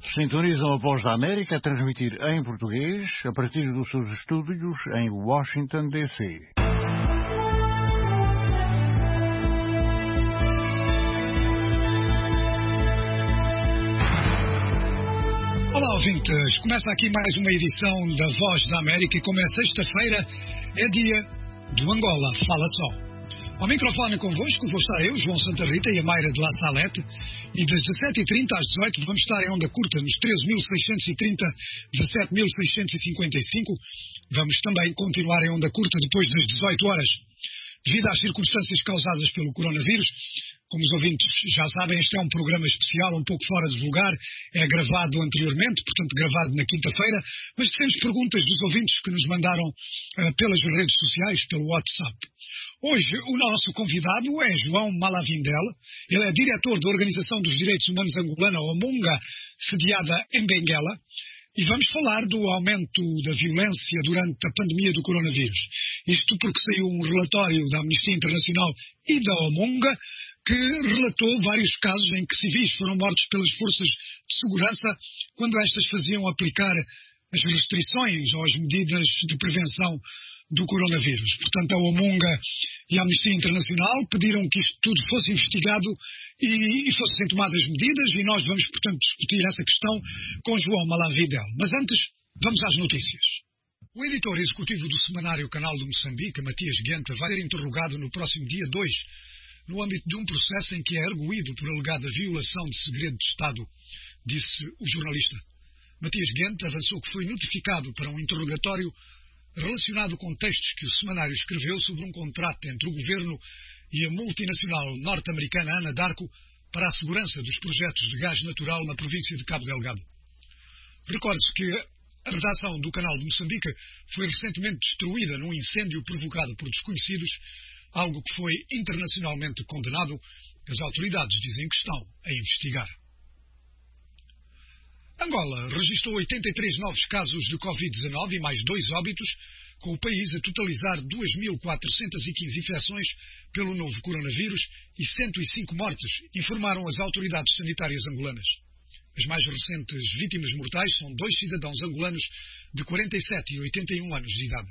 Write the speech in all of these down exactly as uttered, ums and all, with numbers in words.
Sintonizam a Voz da América a transmitir em português a partir dos seus estúdios em Washington, D C. Olá, ouvintes. Começa aqui mais uma edição da Voz da América e como é sexta-feira, é dia do Angola Fala Só. Ao microfone convosco vou estar eu, João Santa Rita e a Mayra de La Salete, e das dezassete e trinta às dezoito vamos estar em onda curta nos treze mil seiscentos e trinta, dezassete mil seiscentos e cinquenta e cinco. Vamos também continuar em onda curta depois das dezoito horas. Devido às circunstâncias causadas pelo coronavírus, como os ouvintes já sabem, este é um programa especial, um pouco fora de lugar, é gravado anteriormente, portanto gravado na quinta-feira, mas temos perguntas dos ouvintes que nos mandaram uh, pelas redes sociais, pelo WhatsApp. Hoje o nosso convidado é João Malavindel, ele é diretor da Organização dos Direitos Humanos Angolana, OMUNGA, sediada em Benguela, e vamos falar do aumento da violência durante a pandemia do coronavírus. Isto porque saiu um relatório da Amnistia Internacional e da OMUNGA que relatou vários casos em que civis foram mortos pelas forças de segurança quando estas faziam aplicar as restrições ou as medidas de prevenção do coronavírus. Portanto, a OMUNGA e a Amnistia Internacional pediram que isto tudo fosse investigado e, e fossem tomadas medidas e nós vamos, portanto, discutir essa questão com João Malavindel. Mas antes, vamos às notícias. O editor executivo do semanário Canal do Moçambique, Matias Guenta, vai ser interrogado no próximo dia dois, no âmbito de um processo em que é arguído por alegada violação de segredo de Estado, disse o jornalista. Matias Guenta avançou que foi notificado para um interrogatório relacionado com textos que o semanário escreveu sobre um contrato entre o governo e a multinacional norte-americana Anadarko para a segurança dos projetos de gás natural na província de Cabo Delgado. Recorde-se que a redação do Canal de Moçambique foi recentemente destruída num incêndio provocado por desconhecidos, algo que foi internacionalmente condenado. As autoridades dizem que estão a investigar. Angola registrou oitenta e três novos casos de covid dezanove e mais dois óbitos, com o país a totalizar duas mil quatrocentas e quinze infecções pelo novo coronavírus e cento e cinco mortes, informaram as autoridades sanitárias angolanas. As mais recentes vítimas mortais são dois cidadãos angolanos de quarenta e sete e oitenta e um anos de idade.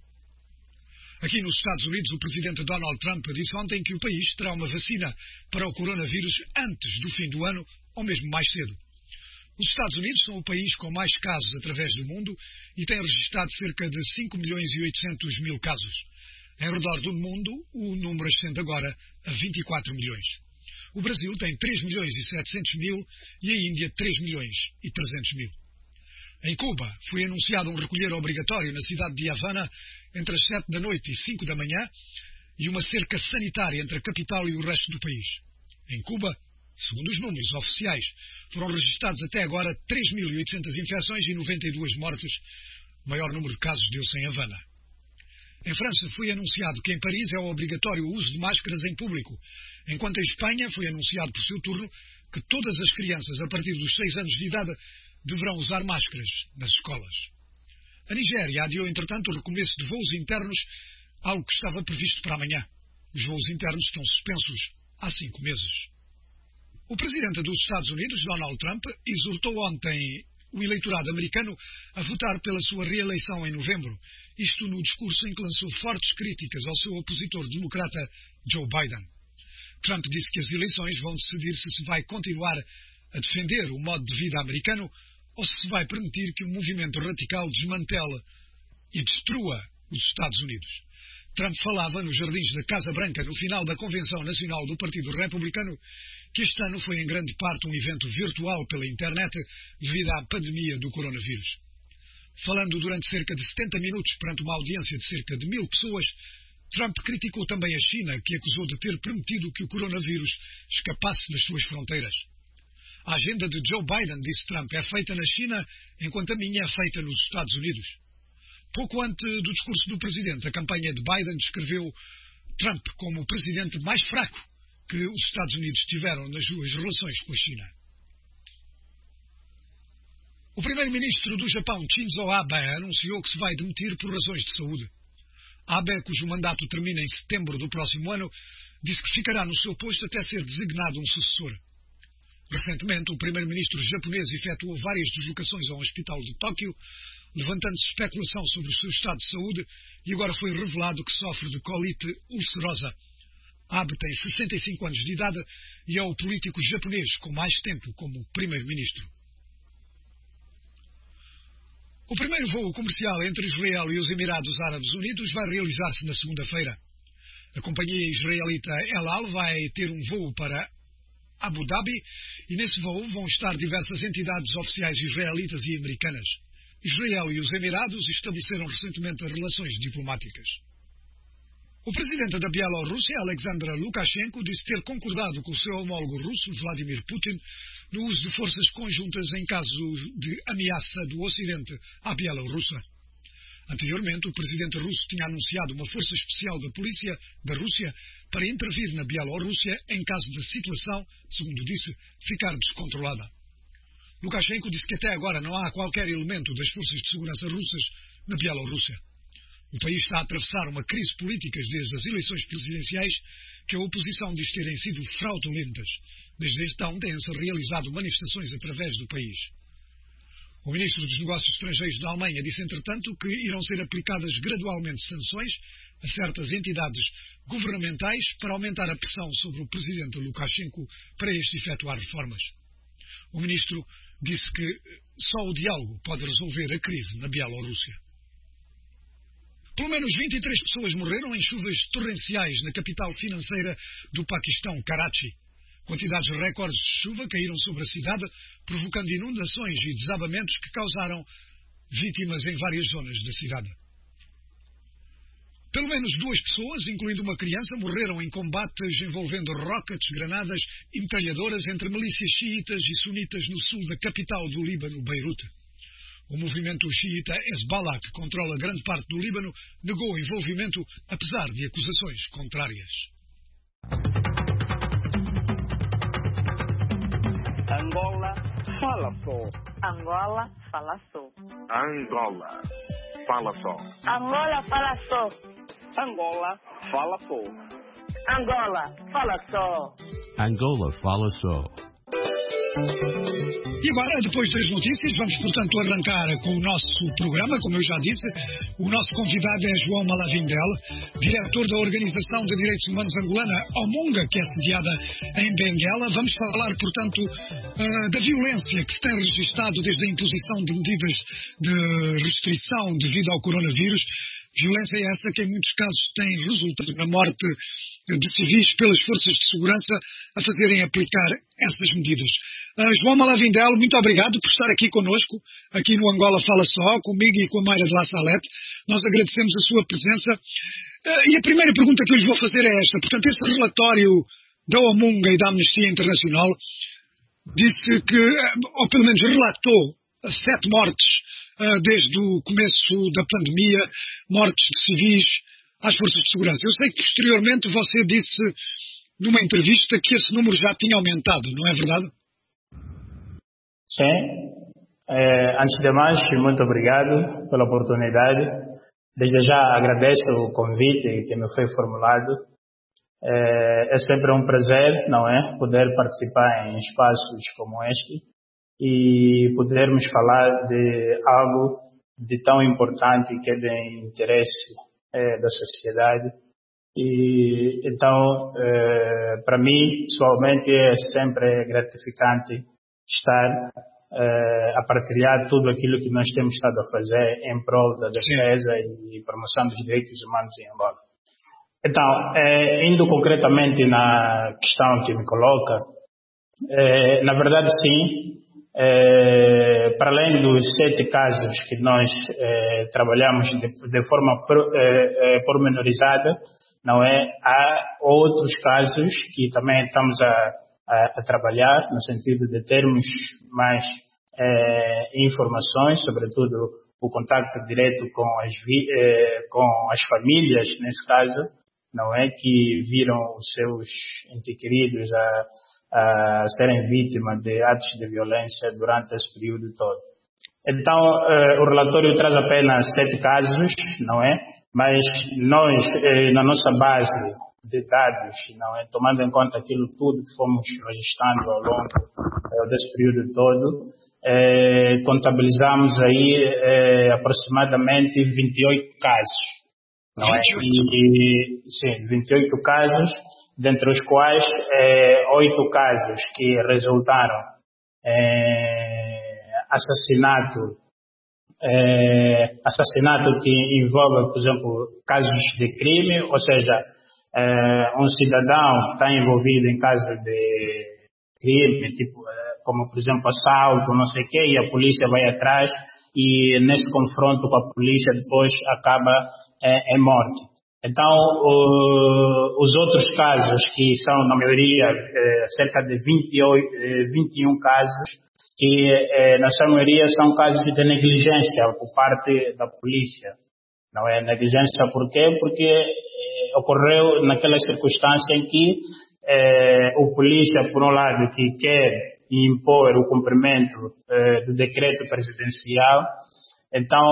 Aqui nos Estados Unidos, o presidente Donald Trump disse ontem que o país terá uma vacina para o coronavírus antes do fim do ano, ou mesmo mais cedo. Os Estados Unidos são o país com mais casos através do mundo e tem registrado cerca de cinco milhões e oitocentos mil casos. Em redor do mundo, o número ascende agora a vinte e quatro milhões. O Brasil tem três milhões e setecentos mil e a Índia três milhões e trezentos mil. Em Cuba, foi anunciado um recolher obrigatório na cidade de Havana entre as sete da noite e cinco da manhã e uma cerca sanitária entre a capital e o resto do país. Em Cuba, segundo os números oficiais, foram registrados até agora três mil e oitocentas infecções e noventa e duas mortes. O maior número de casos deu-se em Havana. Em França foi anunciado que em Paris é obrigatório o uso de máscaras em público, enquanto em Espanha foi anunciado por seu turno que todas as crianças a partir dos seis anos de idade deverão usar máscaras nas escolas. A Nigéria adiou, entretanto, o recomeço de voos internos, algo que estava previsto para amanhã. Os voos internos estão suspensos há cinco meses. O presidente dos Estados Unidos, Donald Trump, exortou ontem o eleitorado americano a votar pela sua reeleição em novembro, isto no discurso em que lançou fortes críticas ao seu opositor democrata Joe Biden. Trump disse que as eleições vão decidir se se vai continuar a defender o modo de vida americano ou se se vai permitir que um movimento radical desmantele e destrua os Estados Unidos. Trump falava nos jardins da Casa Branca no final da Convenção Nacional do Partido Republicano, que este ano foi em grande parte um evento virtual pela internet devido à pandemia do coronavírus. Falando durante cerca de setenta minutos perante uma audiência de cerca de mil pessoas, Trump criticou também a China, que acusou de ter permitido que o coronavírus escapasse das suas fronteiras. A agenda de Joe Biden, disse Trump, é feita na China, enquanto a minha é feita nos Estados Unidos. Pouco antes do discurso do presidente, a campanha de Biden descreveu Trump como o presidente mais fraco que os Estados Unidos tiveram nas suas relações com a China. O primeiro-ministro do Japão, Shinzo Abe, anunciou que se vai demitir por razões de saúde. Abe, cujo mandato termina em setembro do próximo ano, disse que ficará no seu posto até ser designado um sucessor. Recentemente, o primeiro-ministro japonês efetuou várias deslocações ao hospital de Tóquio, levantando-se especulação sobre o seu estado de saúde, e agora foi revelado que sofre de colite ulcerosa. Abe tem sessenta e cinco anos de idade e é o político japonês com mais tempo como primeiro-ministro. O primeiro voo comercial entre Israel e os Emirados Árabes Unidos vai realizar-se na segunda-feira. A companhia israelita El Al vai ter um voo para Abu Dhabi e nesse voo vão estar diversas entidades oficiais israelitas e americanas. Israel e os Emirados estabeleceram recentemente relações diplomáticas. O presidente da Bielorrússia, Alexander Lukashenko, disse ter concordado com o seu homólogo russo, Vladimir Putin, no uso de forças conjuntas em caso de ameaça do Ocidente à Bielorrússia. Anteriormente, o presidente russo tinha anunciado uma força especial da polícia da Rússia para intervir na Bielorrússia em caso da situação, segundo disse, ficar descontrolada. Lukashenko disse que até agora não há qualquer elemento das forças de segurança russas na Bielorrússia. O país está a atravessar uma crise política desde as eleições presidenciais que a oposição diz terem sido fraudulentas. Desde então têm-se realizado manifestações através do país. O ministro dos Negócios Estrangeiros da Alemanha disse, entretanto, que irão ser aplicadas gradualmente sanções a certas entidades governamentais para aumentar a pressão sobre o presidente Lukashenko para este efetuar reformas. O ministro disse que só o diálogo pode resolver a crise na Bielorrússia. Pelo menos vinte e três pessoas morreram em chuvas torrenciais na capital financeira do Paquistão, Karachi. Quantidades recordes de chuva caíram sobre a cidade, provocando inundações e desabamentos que causaram vítimas em várias zonas da cidade. Pelo menos duas pessoas, incluindo uma criança, morreram em combates envolvendo rockets, granadas e metralhadoras entre milícias xiitas e sunitas no sul da capital do Líbano, Beirute. O movimento xiita Hezbollah, que controla grande parte do Líbano, negou o envolvimento, apesar de acusações contrárias. Angola fala só. Angola fala só. Angola fala só. Angola fala só. Angola fala só. Angola fala só. Angola fala só. E agora, depois das notícias, vamos, portanto, arrancar com o nosso programa. Como eu já disse, o nosso convidado é João Malavindel, diretor da Organização de Direitos Humanos Angolana, OMUNGA, que é sediada em Benguela. Vamos falar, portanto, uh, da violência que se tem registado desde a imposição de medidas de restrição devido ao coronavírus. Violência essa que, em muitos casos, tem resultado na morte de civis pelas forças de segurança a fazerem aplicar essas medidas. Uh, João Malavindel, muito obrigado por estar aqui conosco, aqui no Angola Fala Só, comigo e com a Mayra de La Salette. Nós agradecemos a sua presença. Uh, e a primeira pergunta que eu lhes vou fazer é esta. Portanto, esse relatório da OMUNGA e da Amnistia Internacional disse que, ou pelo menos relatou, sete mortes uh, desde o começo da pandemia, mortes de civis às forças de segurança. Eu sei que posteriormente você disse numa entrevista que esse número já tinha aumentado, não é verdade? Sim. É, antes de mais, muito obrigado pela oportunidade. Desde já agradeço o convite que me foi formulado. É, é sempre um prazer, não é, poder participar em espaços como este e podermos falar de algo de tão importante que é de interesse é, da sociedade. E então, é, para mim, pessoalmente, é sempre gratificante estar é, a partilhar tudo aquilo que nós temos estado a fazer em prol da defesa sim. e promoção dos direitos humanos em Angola. Então, é, indo concretamente na questão que me coloca, é, na verdade, sim, é, para além dos sete casos que nós é, trabalhamos de, de forma pro, é, é, pormenorizada, não é? Há outros casos que também estamos a, a, a trabalhar no sentido de termos mais é, informações, sobretudo o contacto direto com as, vi, é, com as famílias, nesse caso, não é? Que viram os seus entes queridos a, a serem vítimas de atos de violência durante esse período todo. Então, eh, o relatório traz apenas sete casos, não é? Mas nós, eh, na nossa base de dados, não é? Tomando em conta aquilo tudo que fomos registrando ao longo é, desse período todo, é, contabilizamos aí é, aproximadamente vinte e oito casos, não é? E, sim, vinte e oito casos, dentre os quais é, oito casos que resultaram em assassinato, é, assassinato que envolve, por exemplo, casos de crime, ou seja, é, um cidadão está envolvido em casos de crime, tipo, como por exemplo assalto, não sei o quê, e a polícia vai atrás e nesse confronto com a polícia depois acaba é, em morte. Então, o, os outros casos, que são na maioria é, cerca de vinte e oito, vinte e um casos, que é, na sua maioria são casos de negligência por parte da polícia. Não é negligência por quê? Porque é, ocorreu naquela circunstância em que é, o polícia, por um lado, que quer impor o cumprimento é, do decreto presidencial. Então,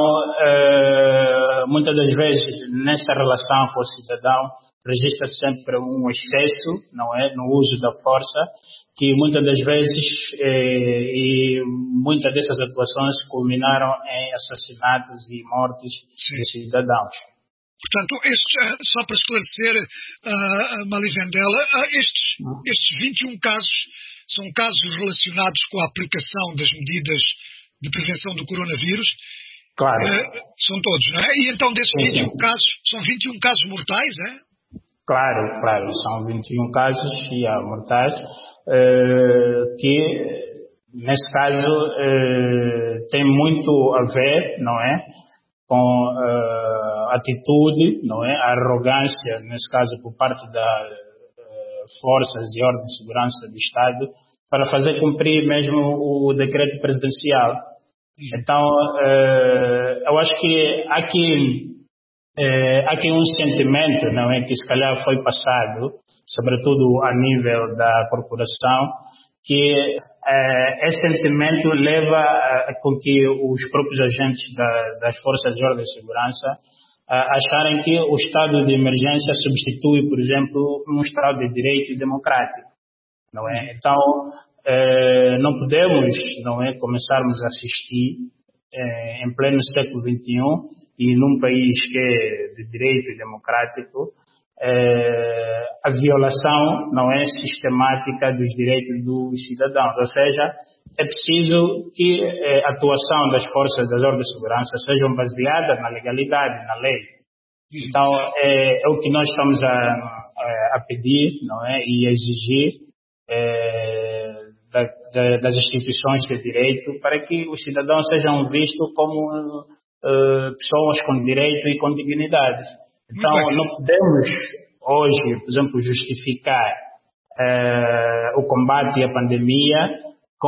é, muitas das vezes, nessa relação com o cidadão, registra sempre um excesso, não é, no uso da força, que muitas das vezes é, e muitas dessas atuações culminaram em assassinatos e mortes Sim. de cidadãos. Portanto, estes, só para esclarecer, uh, Malivendela, uh, estes, estes vinte e um casos são casos relacionados com a aplicação das medidas de prevenção do coronavírus. Claro. Uh, são todos, não é? E então, desses vinte e um casos, são vinte e um casos mortais, é? Claro, claro. São vinte e um casos yeah, mortais, uh, que, nesse caso, uh, tem muito a ver, não é? Com uh, atitude, não é? A arrogância, nesse caso, por parte das uh, forças de ordem e segurança do Estado, para fazer cumprir mesmo o decreto presidencial. Então, uh, eu acho que há aqui, uh, há aqui um sentimento, não é? Que se calhar foi passado, sobretudo a nível da corporação, que Uh, esse sentimento leva a, com que os próprios agentes da, das forças de ordem e segurança uh, acharem que o estado de emergência substitui, por exemplo, um estado de direito democrático, não é? Então, uh, não podemos, não é, começarmos a assistir uh, em pleno século vinte e um e num país que é de direito democrático, É, a violação não é sistemática dos direitos dos cidadãos, ou seja, é preciso que é, a atuação das forças da ordem de segurança sejam baseadas na legalidade, na lei. Então é, é o que nós estamos a, a, a pedir, não é, e a exigir é, da, da, das instituições de direito para que os cidadãos sejam vistos como é, pessoas com direito e com dignidade. Então, não podemos hoje, por exemplo, justificar uh, o combate à pandemia com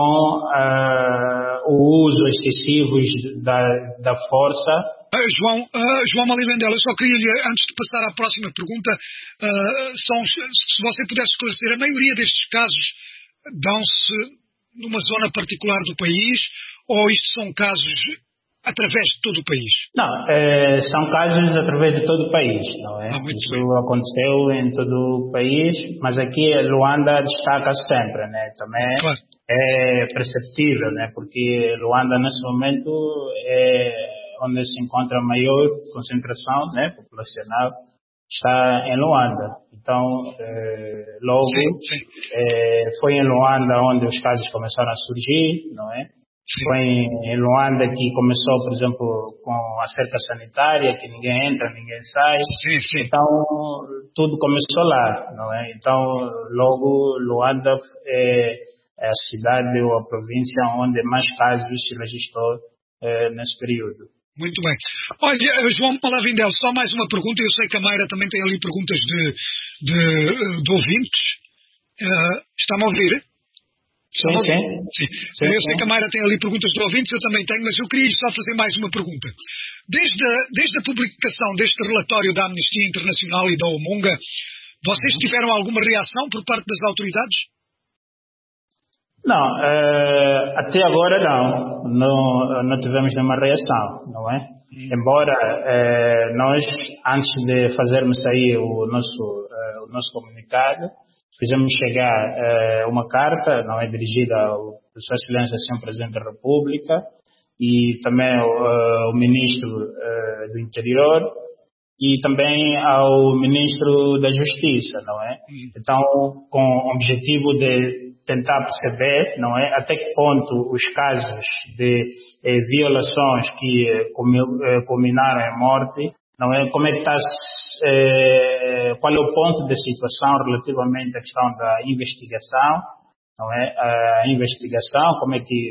uh, o uso excessivo da, da força. Uh, João, uh, João Malivendela, eu só queria, antes de passar à próxima pergunta, uh, são, se você pudesse esclarecer, a maioria destes casos dão-se numa zona particular do país ou isto são casos através de todo o país? Não, é, são casos através de todo o país, não é? Ah, Isso bem. aconteceu em todo o país, mas aqui Luanda destaca sempre, né? Também claro. É perceptível, né? Porque Luanda nesse momento é onde se encontra a maior concentração, né, populacional, está em Luanda. Então, é, logo sim, sim. É, foi em Luanda onde os casos começaram a surgir, não é? Sim. Foi em Luanda que começou, por exemplo, com a cerca sanitária, que ninguém entra, ninguém sai. Sim, sim. Então, tudo começou lá, não é? Então, logo, Luanda é a cidade ou a província onde mais casos se registrou é, nesse período. Muito bem. Olha, João Malivendela, só mais uma pergunta. Eu sei que a Mayra também tem ali perguntas de, de, de ouvintes. Uh, está-me a ouvir? Sim, sim. sim. sim eu sei sim. que a Mayra tem ali perguntas de ouvintes, eu também tenho, mas eu queria só fazer mais uma pergunta. Desde a, desde a publicação deste relatório da Amnistia Internacional e da OMUNGA, vocês tiveram alguma reação por parte das autoridades? Não, uh, até agora não. não. Não tivemos nenhuma reação, não é? Hum. Embora uh, nós, antes de fazermos sair o nosso uh, o o nosso comunicado. Fizemos chegar uh, uma carta, não é, dirigida ao Sua Excelência Senhor Presidente da República e também uh, ao Ministro uh, do Interior e também ao Ministro da Justiça, não é? Então, com o objetivo de tentar perceber, não é, até que ponto os casos de eh, violações que eh, culminaram em morte, não é, como é que está, eh, qual é o ponto da situação relativamente à questão da investigação, não é, a investigação, como é que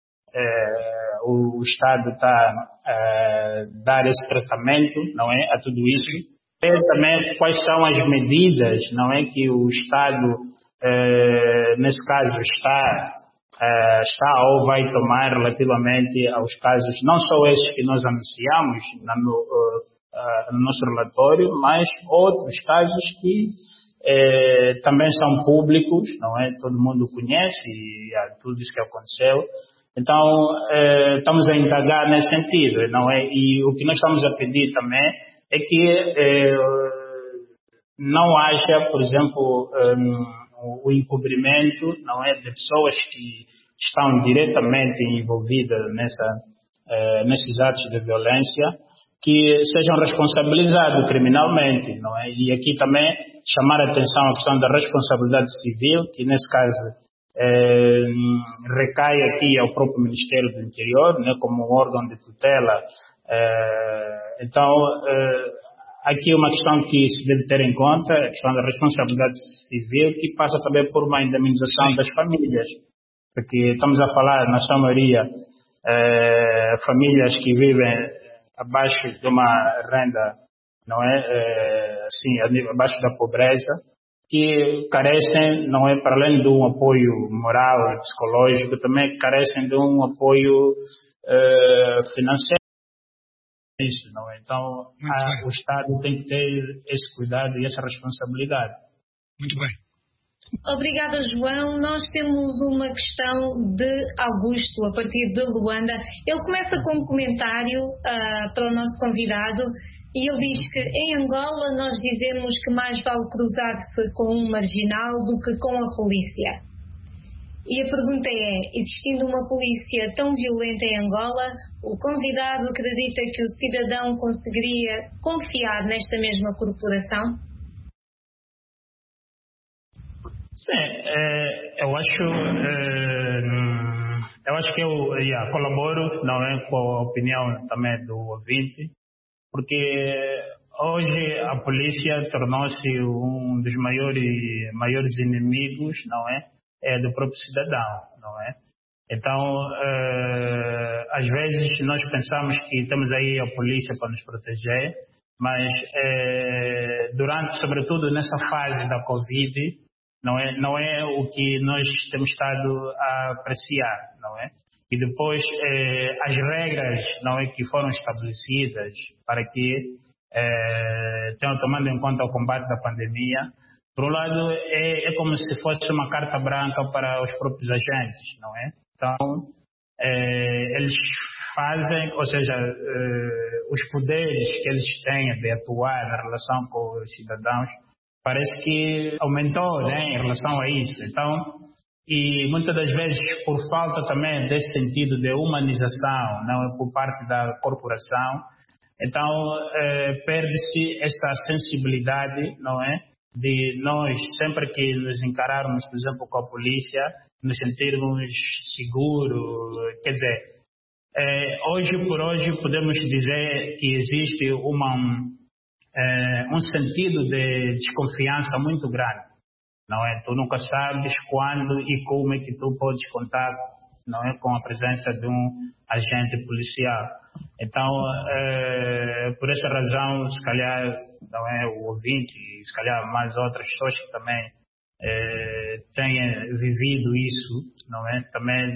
eh, o, o Estado está a dar esse tratamento, não é, a tudo isso. E também quais são as medidas, não é, que o Estado Uh, nesse caso está, uh, está ou vai tomar relativamente aos casos, não só esses que nós anunciamos no, uh, uh, no nosso relatório, mas outros casos que uh, também são públicos, não é? Todo mundo conhece e uh, tudo isso que aconteceu. Então, uh, estamos a indagar nesse sentido, não é? E o que nós estamos a pedir também é que uh, não haja, por exemplo, um, o encobrimento, não é, de pessoas que estão diretamente envolvidas nessa, uh, nesses atos de violência, que sejam responsabilizados criminalmente, não é? E aqui também chamar a atenção à questão da responsabilidade civil, que nesse caso uh, recai aqui ao próprio Ministério do Interior, né, como um órgão de tutela. Uh, então, uh, aqui uma questão que se deve ter em conta, a questão da responsabilidade civil, que passa também por uma indemnização das famílias. Porque estamos a falar, na sua maioria, eh, famílias que vivem abaixo de uma renda, não é, eh, assim, abaixo da pobreza, que carecem, não é, para além de um apoio moral e psicológico, também carecem de um apoio eh, financeiro. Isso, não é? Então, a, o Estado tem que ter esse cuidado e essa responsabilidade. Muito bem. Obrigada, João. Nós temos uma questão de Augusto, a partir de Luanda. Ele começa com um comentário uh, para o nosso convidado e ele diz que em Angola nós dizemos que mais vale cruzar-se com um marginal do que com a polícia. E a pergunta é, existindo uma polícia tão violenta em Angola, o convidado acredita que o cidadão conseguiria confiar nesta mesma corporação? Sim, é, eu acho, é, eu acho que eu yeah, colaboro, não é, com a opinião também do ouvinte, porque hoje a polícia tornou-se um dos maiores, maiores inimigos, não é? É do próprio cidadão, não é? Então, uh, às vezes nós pensamos que temos aí a polícia para nos proteger, mas uh, durante, sobretudo nessa fase da Covid, não é, não é o que nós temos estado a apreciar, não é? E depois uh, as regras, não é, que foram estabelecidas para que uh, tenham tomando em conta o combate da pandemia. Por um lado, é, é como se fosse uma carta branca para os próprios agentes, não é? Então, é, eles fazem, ou seja, é, os poderes que eles têm de atuar na relação com os cidadãos, parece que aumentou, né, em relação a isso. Então, e muitas das vezes, por falta também desse sentido de humanização, não é, por parte da corporação, então é, perde-se essa sensibilidade, não é? De nós, sempre que nos encararmos, por exemplo, com a polícia, nos sentirmos seguros. Quer dizer, é, hoje por hoje podemos dizer que existe uma, é, um sentido de desconfiança muito grande, não é? Tu nunca sabes quando e como é que tu podes contar, não é, com a presença de um agente policial. Então, é, por essa razão, se calhar, não é, o ouvinte, e se calhar mais outras pessoas que também é, tenham vivido isso, não é, também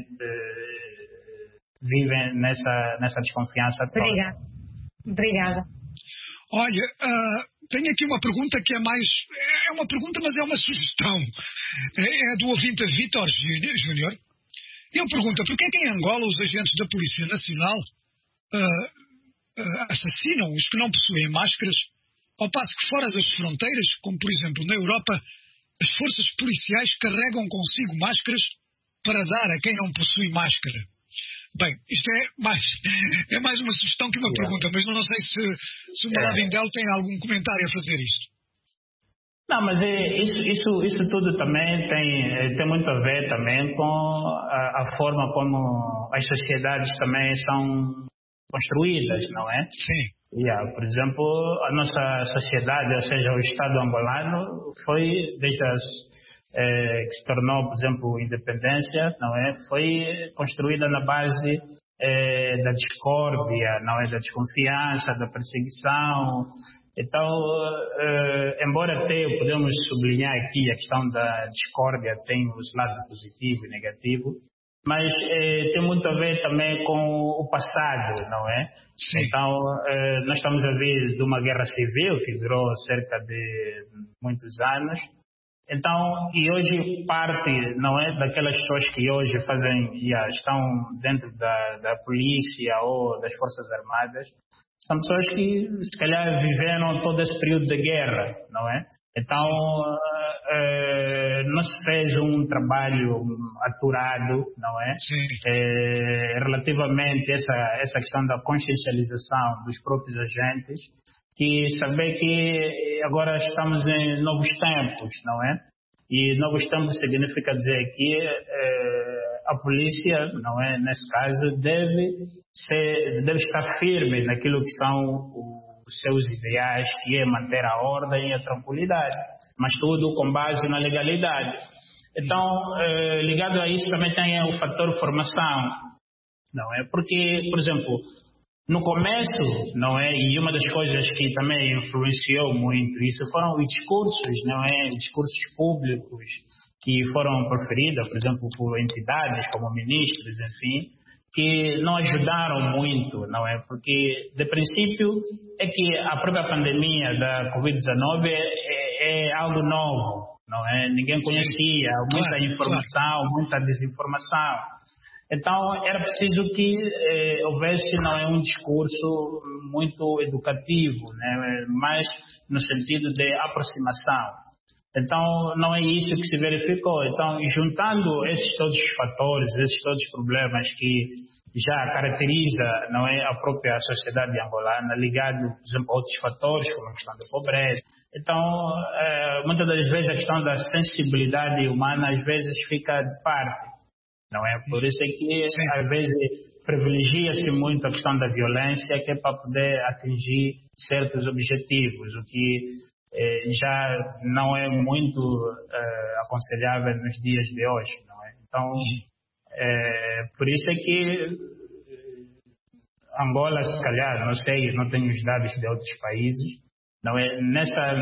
é, vivem nessa, nessa desconfiança toda. Obrigada. Obrigada. Olha, uh, tenho aqui uma pergunta que é mais... É uma pergunta, mas é uma sugestão. É, é do ouvinte Vítor Júnior. Ele pergunta, por que é que em Angola os agentes da Polícia Nacional uh, uh, assassinam os que não possuem máscaras Ao passo que fora das fronteiras, como por exemplo na Europa, as forças policiais carregam consigo máscaras para dar a quem não possui máscara. Bem, isto é mais, é mais uma sugestão que uma yeah. pergunta, mas não sei se, se o Malavindel tem algum comentário a fazer isto. Não, mas é, isso, isso, isso tudo também tem, tem muito a ver também com a, a forma como as sociedades também são construídas, não é? Sim. Yeah, por exemplo, a nossa sociedade, ou seja, o Estado angolano, foi desde as, eh, que se tornou, por exemplo, independência, não é? Foi construída na base eh, da discórdia, não é? Da desconfiança, da perseguição. Então, eh, embora até podemos sublinhar aqui a questão da discórdia, tem os lados positivo e negativo, mas eh, tem muito a ver também com o passado, não é? Sim. Então, eh, nós estamos a vir de uma guerra civil que durou cerca de muitos anos. Então, e hoje parte, não é, daquelas pessoas que hoje fazem, yeah, estão dentro da, da polícia ou das Forças Armadas, são pessoas que, se calhar, viveram todo esse período de guerra, não é? Então, uh, uh, não se fez um trabalho aturado, não é? Uh, relativamente a essa, essa questão da consciencialização dos próprios agentes, que saber que agora estamos em novos tempos, não é? E novos tempos significa dizer que uh, a polícia, não é? Nesse caso, deve, ser, deve estar firme naquilo que são os seus ideais, que é manter a ordem e a tranquilidade, mas tudo com base na legalidade. Então, eh, ligado a isso também tem o fator formação, não é? Porque, por exemplo, no começo, não é? E uma das coisas que também influenciou muito isso foram os discursos, não é? Discursos públicos que foram proferidos, por exemplo, por entidades como ministros, enfim, que não ajudaram muito, não é? Porque, de princípio, é que a própria pandemia da covid dezenove é, é algo novo, não é? Ninguém conhecia, muita informação, muita desinformação. Então, era preciso que eh, houvesse, não é, um discurso muito educativo, né? Mas no sentido de aproximação. Então, não é isso que se verificou. Então, juntando esses todos os fatores, esses todos os problemas que já caracteriza, não é, a própria sociedade angolana, ligado, por exemplo, a outros fatores, como a questão da pobreza. Então, é, muitas das vezes a questão da sensibilidade humana, às vezes, fica de parte, não é? Por isso é que, às vezes, privilegia-se muito a questão da violência, que é para poder atingir certos objetivos, o que Eh, já não é muito eh, aconselhável nos dias de hoje, não é? Então, eh, por isso é que Angola, se calhar, não sei, não tenho os dados de outros países, não é? Nessa,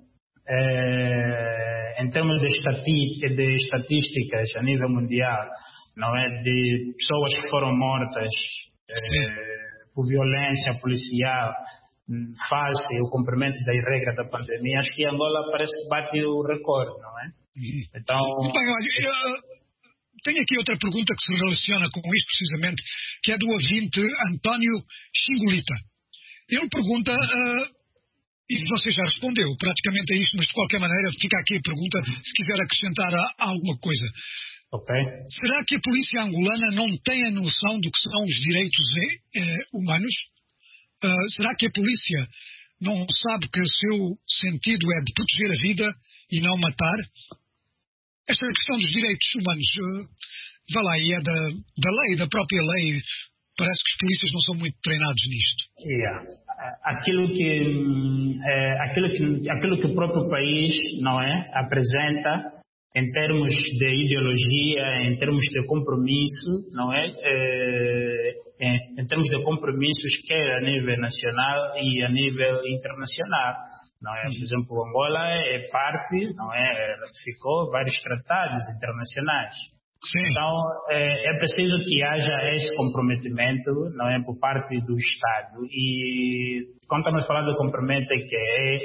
eh, em termos de, estati de estatísticas a nível mundial, não é? De pessoas que foram mortas eh, por violência policial, face o cumprimento da regra da pandemia, acho que Angola parece que bate o recorde, não é? Então... Bem, olha, eu tenho aqui outra pergunta que se relaciona com isto precisamente, que é do ouvinte António Xingolita. Ele pergunta, uh, e você já respondeu praticamente a isto, mas de qualquer maneira fica aqui a pergunta, se quiser acrescentar a, a alguma coisa. Ok. Será que a polícia angolana não tem a noção do que são os direitos eh, humanos? Uh, será que a polícia não sabe que o seu sentido é de proteger a vida e não matar? Esta questão dos direitos humanos, uh, vá lá, e é da, da lei, da própria lei. Parece que os polícias não são muito treinados nisto. Yeah. Aquilo que, é, aquilo que, aquilo que o próprio país, não é, apresenta em termos de ideologia, em termos de compromisso, não é? é Em, em termos de compromissos, quer a nível nacional e a nível internacional, não é? Por exemplo, Angola é parte, não é? Ratificou vários tratados internacionais. Sim. Então, é, é preciso que haja esse comprometimento, não é? Por parte do Estado. E quando estamos falando de comprometimento, é que é,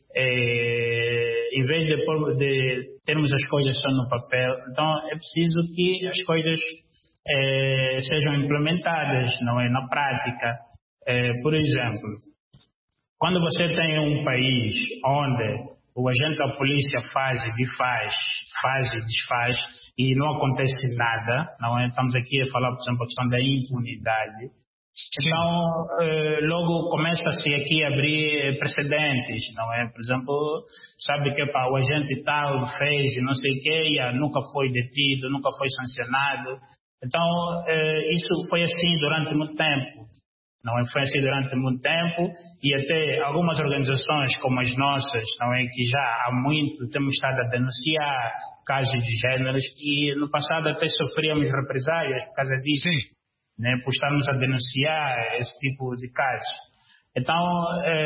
é em vez de, de termos as coisas só no papel, então é preciso que as coisas É, sejam implementadas, não é, na prática. É, por exemplo, quando você tem um país onde o agente da polícia faz e desfaz, faz e desfaz, e não acontece nada, não é? Estamos aqui a falar, por exemplo, a questão da impunidade. Então, eh, logo começa-se aqui a abrir precedentes, não é? Por exemplo, sabe que pá, o agente tal fez e não sei o quê, e nunca foi detido, nunca foi sancionado. Então, eh, isso foi assim durante muito tempo. Não é? Foi assim durante muito tempo, e até algumas organizações como as nossas, não é, que já há muito temos estado a denunciar casos de géneros, e no passado até sofríamos represálias por causa disso, né, por estarmos a denunciar esse tipo de casos. Então,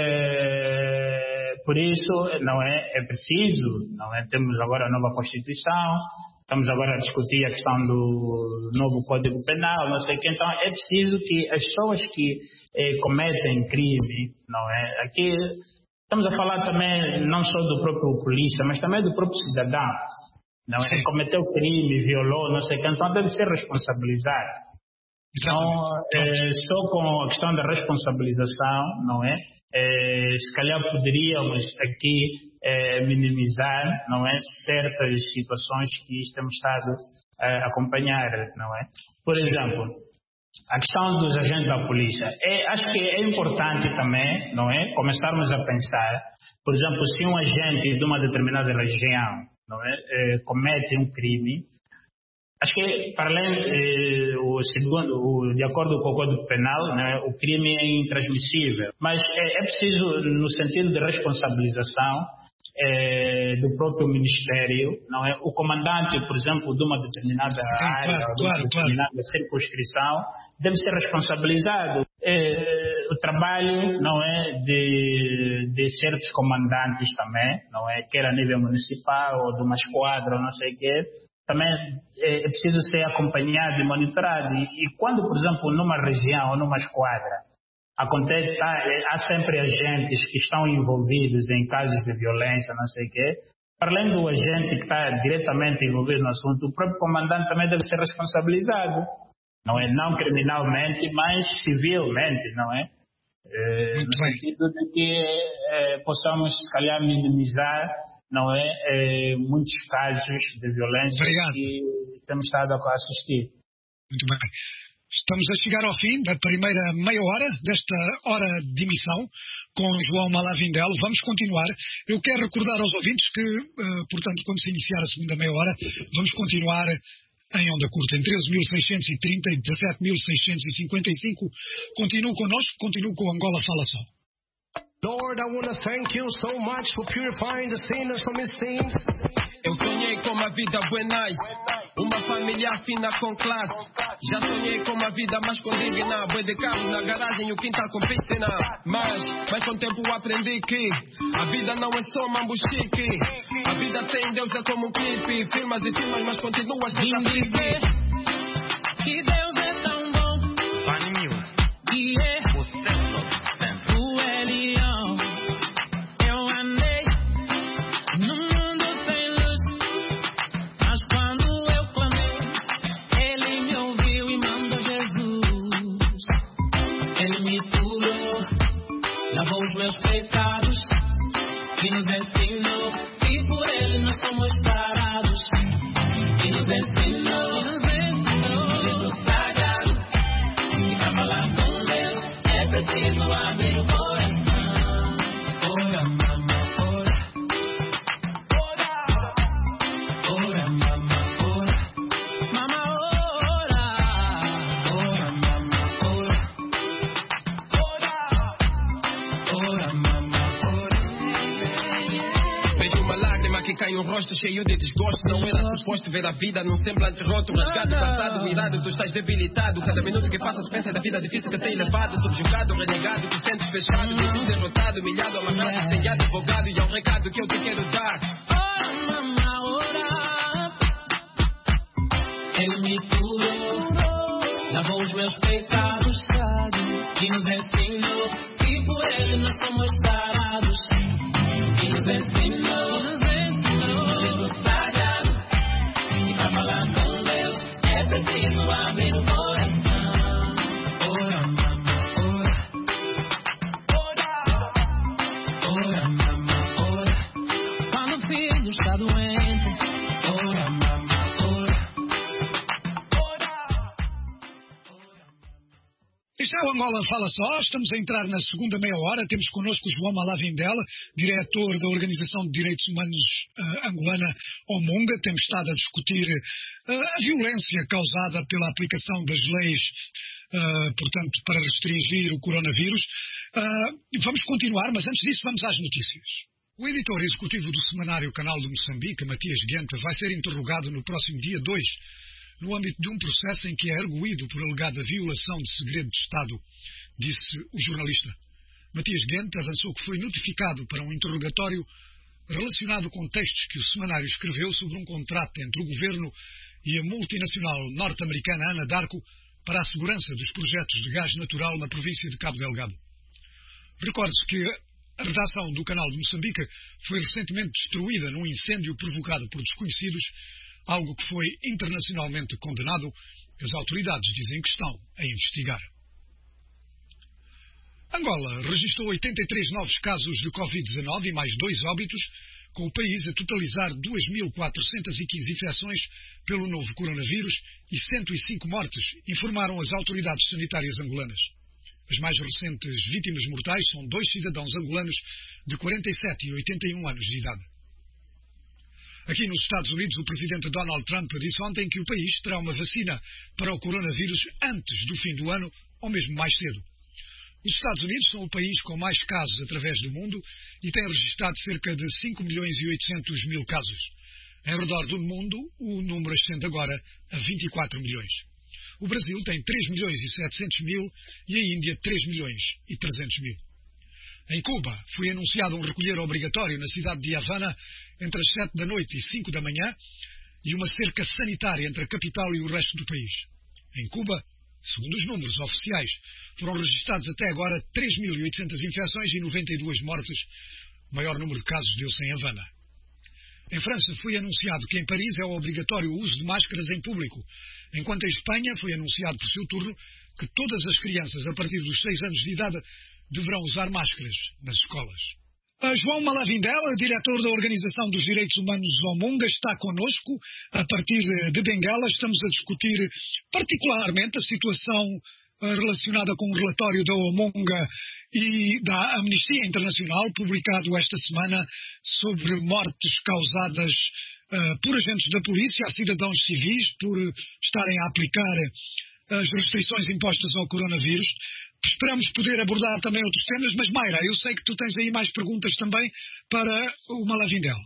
é, por isso, não é, é preciso, não é, temos agora a nova Constituição. Estamos agora a discutir a questão do novo Código Penal, não sei o que. Então, é preciso que as pessoas que eh, cometem crime, não é? Aqui estamos a falar também não só do próprio polícia, mas também do próprio cidadão, não é? Cometeu crime, violou, não sei o que. Então, deve ser responsabilizado. Então, eh, só com a questão da responsabilização, não é? Eh, se calhar poderíamos aqui eh, minimizar, não é, certas situações que temos estado a acompanhar, não é? Por exemplo, a questão dos agentes da polícia. É, acho que é importante também, não é, começarmos a pensar, por exemplo, se um agente de uma determinada região, não é, eh, comete um crime. Acho que, para além, eh, o segundo, o, de acordo com o Código Penal, né, o crime é intransmissível. Mas é, é preciso, no sentido de responsabilização eh, do próprio Ministério, não é? O comandante, por exemplo, de uma determinada Sim, área, claro, de uma claro, determinada claro. circunscrição, deve ser responsabilizado. Eh, o trabalho, não é, de, de certos comandantes também, não é, quer a nível municipal ou de uma esquadra ou não sei o quê, também é preciso ser acompanhado e monitorado. E, e quando, por exemplo, numa região ou numa esquadra, acontece, há, há sempre agentes que estão envolvidos em casos de violência, não sei o quê, para além do agente que está diretamente envolvido no assunto, o próprio comandante também deve ser responsabilizado. Não é? Não criminalmente, mas civilmente, não é? é no sentido de que é, possamos, se calhar, minimizar, não é, é, muitos casos de violência Obrigado. que temos estado a assistir. Muito bem. Estamos a chegar ao fim da primeira meia hora desta hora de emissão com João Malavindel. Vamos continuar. Eu quero recordar aos ouvintes que, uh, portanto, quando se iniciar a segunda meia hora, vamos continuar em onda curta, em treze mil seiscentos e trinta e dezassete mil seiscentos e cinquenta e cinco. Continuo connosco, continuo com Angola Fala Só. Lord, I want to thank you so much for purifying the sinners from his sins. Eu sonhei com uma vida buena, uma família fina com classe. Já sonhei com uma vida mais condigna, boi de carro na garagem, o quintal com piscina. Mas, mas com o tempo aprendi que a vida não é só mambo chique. A vida tem Deus, é como um clipe. Filmas e filmas, mas continuas sem viver. Que Deus é tão bom. Funny Music. Yeah. Meus pecados, que nos ensinou que por ele nós somos parados, que nos ensinou, que nos ensinou, no livro sagrado, e pra falar com Deus é preciso abrir o coração. Ora, mama, ora, ora, ora, mama, ora, mama, ora, ora, mama, ora. Que cai um rosto cheio de desgosto. Não era suposto ver a vida num semblante roto, rasgado, passado, irado, tu estás debilitado. Cada minuto que passa, tu pensa da vida difícil que tem levado. Subjugado, renegado, tu sentes fechado, de tudo derrotado, humilhado, amarrado, sem advogado. E é um recado que eu te quero dar. Ora, mama, ora. Ele me curou, lavou os meus pecados, que nos ensinou que por ele nós somos parados, que nos ensinou. Preciso abrir o coração. Ora, mama, ora. Ora, Este é o Angola Fala Só, estamos a entrar na segunda meia hora, temos connosco o João Malavindela, diretor da Organização de Direitos Humanos uh, angolana Omunga. Temos estado a discutir uh, a violência causada pela aplicação das leis, uh, portanto, para restringir o coronavírus. Uh, vamos continuar, mas antes disso vamos às notícias. O editor executivo do semanário Canal de Moçambique, Matias Guenta, vai ser interrogado no próximo dia dois, no âmbito de um processo em que é arguído por alegada violação de segredo de Estado, disse o jornalista. Matias Guenta avançou que foi notificado para um interrogatório relacionado com textos que o semanário escreveu sobre um contrato entre o governo e a multinacional norte-americana Anadarko para a segurança dos projetos de gás natural na província de Cabo Delgado. Recorde-se que a redação do Canal de Moçambique foi recentemente destruída num incêndio provocado por desconhecidos, algo que foi internacionalmente condenado. As autoridades dizem que estão a investigar. Angola registrou oitenta e três novos casos de covid dezenove e mais dois óbitos, com o país a totalizar duas mil quatrocentas e quinze infecções pelo novo coronavírus e cento e cinco mortes, informaram as autoridades sanitárias angolanas. As mais recentes vítimas mortais são dois cidadãos angolanos de quarenta e sete e oitenta e um anos de idade. Aqui nos Estados Unidos, o presidente Donald Trump disse ontem que o país terá uma vacina para o coronavírus antes do fim do ano, ou mesmo mais cedo. Os Estados Unidos são o país com mais casos através do mundo e tem registrado cerca de cinco milhões e oitocentos mil casos. Em redor do mundo, o número ascende agora a vinte e quatro milhões. O Brasil tem três milhões e setecentos mil e a Índia três milhões e trezentos mil. Em Cuba, foi anunciado um recolher obrigatório na cidade de Havana entre as sete da noite e cinco da manhã e uma cerca sanitária entre a capital e o resto do país. Em Cuba, segundo os números oficiais, foram registrados até agora três mil e oitocentas infecções e noventa e duas mortes. O maior número de casos deu-se em Havana. Em França, foi anunciado que em Paris é obrigatório o uso de máscaras em público, enquanto em Espanha foi anunciado por seu turno que todas as crianças a partir dos seis anos de idade deverão usar máscaras nas escolas. A João Malavindela, diretor da Organização dos Direitos Humanos Omunga, está connosco. A partir de Benguela estamos a discutir particularmente a situação relacionada com o relatório da Omunga e da Amnistia Internacional, publicado esta semana, sobre mortes causadas uh, por agentes da polícia a cidadãos civis por estarem a aplicar as restrições impostas ao coronavírus. Esperamos poder abordar também outros temas, mas Mayra, eu sei que tu tens aí mais perguntas também para o Malavindela.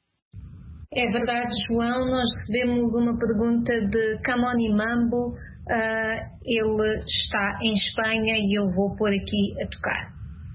É verdade, João, nós recebemos uma pergunta de Camoni Mambo. Uh, ele está em Espanha e eu vou pôr aqui a tocar.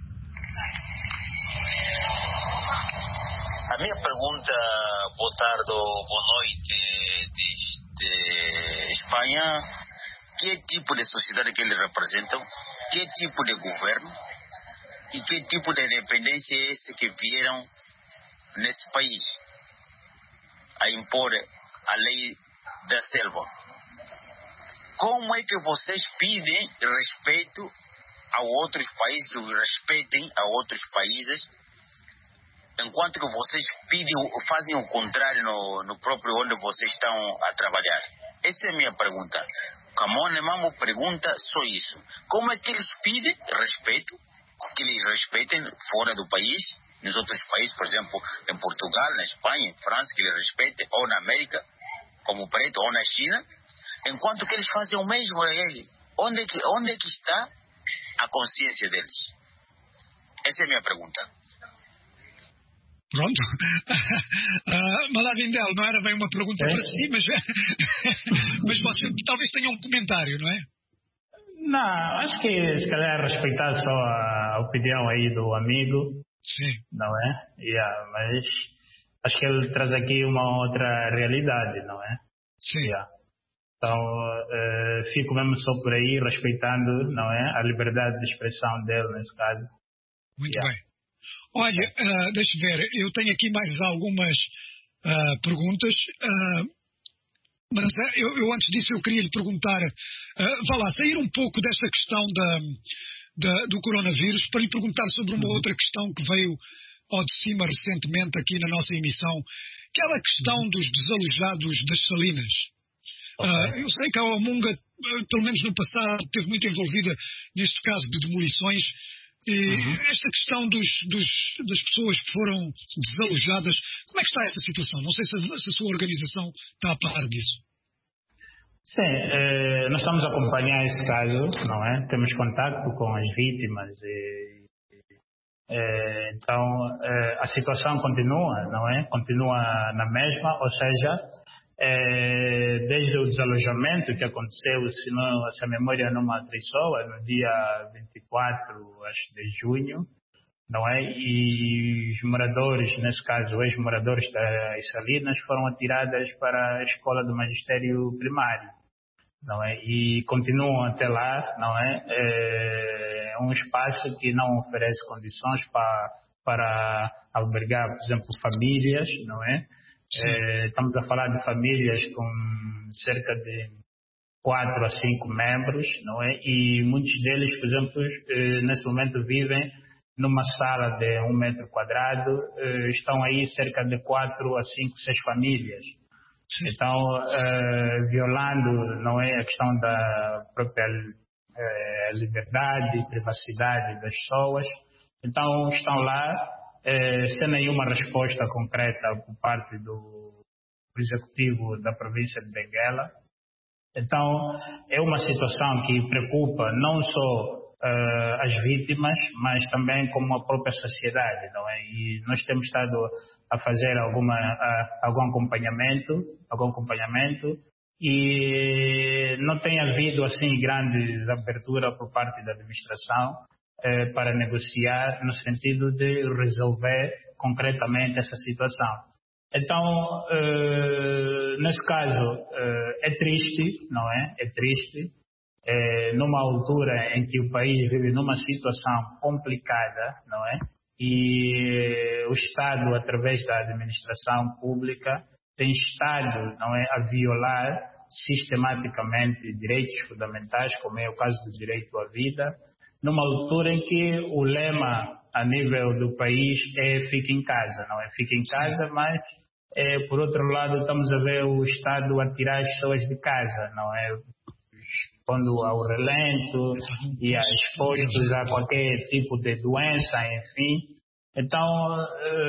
A minha pergunta, boa tarde, boa noite, de Espanha, que tipo de sociedade que eles representam, que tipo de governo e que tipo de independência é esse que vieram nesse país a impor a lei da selva? Como é que vocês pedem respeito a outros países, que respeitem a outros países, enquanto que vocês pedem, fazem o contrário no, no próprio onde vocês estão a trabalhar? Essa é a minha pergunta. Camone Mambo pergunta só isso. Como é que eles pedem respeito, que eles respeitem fora do país, nos outros países, por exemplo, em Portugal, na Espanha, em França, que eles respeitem, ou na América, como preto, ou na China, enquanto que eles fazem o mesmo a ele. Onde é que, onde é que está a consciência deles? Essa é a minha pergunta. Pronto. uh, Malavindel, não era bem uma pergunta é. para si, mas, mas você talvez tenha um comentário, não é? Não, acho que se calhar respeitar só a opinião aí do amigo. Sim. Não é? Yeah, mas acho que ele traz aqui uma outra realidade, não é? Sim. Yeah. Então, uh, fico mesmo só por aí, respeitando, não é, a liberdade de expressão dele, nesse caso. Muito yeah. bem. Olha, uh, deixa ver, eu tenho aqui mais algumas uh, perguntas, uh, mas uh, eu, eu antes disso eu queria lhe perguntar, uh, vá lá, sair um pouco desta questão da, da, do coronavírus, para lhe perguntar sobre uma uhum. outra questão que veio ao de cima recentemente aqui na nossa emissão, aquela questão dos desalojados das Salinas. Okay. Uh, eu sei que a Omunga pelo menos no passado, esteve muito envolvida neste caso de demolições. E uhum. esta questão dos, dos, das pessoas que foram desalojadas, como é que está essa situação? Não sei se a, se a sua organização está a par disso. Sim, eh, nós estamos a acompanhar esse caso, não é? Temos contato com as vítimas e, eh, então eh, a situação continua, não é? Continua na mesma, ou seja, eh, desde o desalojamento que aconteceu, se, não, se a memória não me atraiçoa, no dia vinte e quatro acho, de junho, não é? E os moradores, nesse caso, os ex-moradores das Salinas, foram atirados para a escola do magistério primário. Não é? E continuam até lá, não é? É um espaço que não oferece condições para, para albergar, por exemplo, famílias, não é? É, estamos a falar de famílias com cerca de quatro a cinco membros, não é? E muitos deles, por exemplo, nesse momento vivem numa sala de um metro quadrado, estão aí cerca de quatro a cinco, seis famílias. Então, uh, violando, não é, a questão da própria uh, liberdade e privacidade das pessoas. Então, estão lá uh, sem nenhuma resposta concreta por parte do executivo da província de Benguela. Então, é uma situação que preocupa não só uh, as vítimas, mas também como a própria sociedade, não é? E nós temos estado a fazer alguma, a, algum acompanhamento, algum acompanhamento e não tem havido assim grandes aberturas por parte da administração eh, para negociar no sentido de resolver concretamente essa situação. Então, eh, nesse caso, eh, é triste, não é? É triste, eh, numa altura em que o país vive numa situação complicada, não é? E o Estado, através da administração pública, tem estado, não é, a violar sistematicamente direitos fundamentais, como é o caso do direito à vida, numa altura em que o lema a nível do país é fique em casa, não é? Fique em casa, mas é, por outro lado estamos a ver o Estado a tirar as pessoas de casa, não é? Expondo ao relento e a expostos a qualquer tipo de doença, enfim. Então,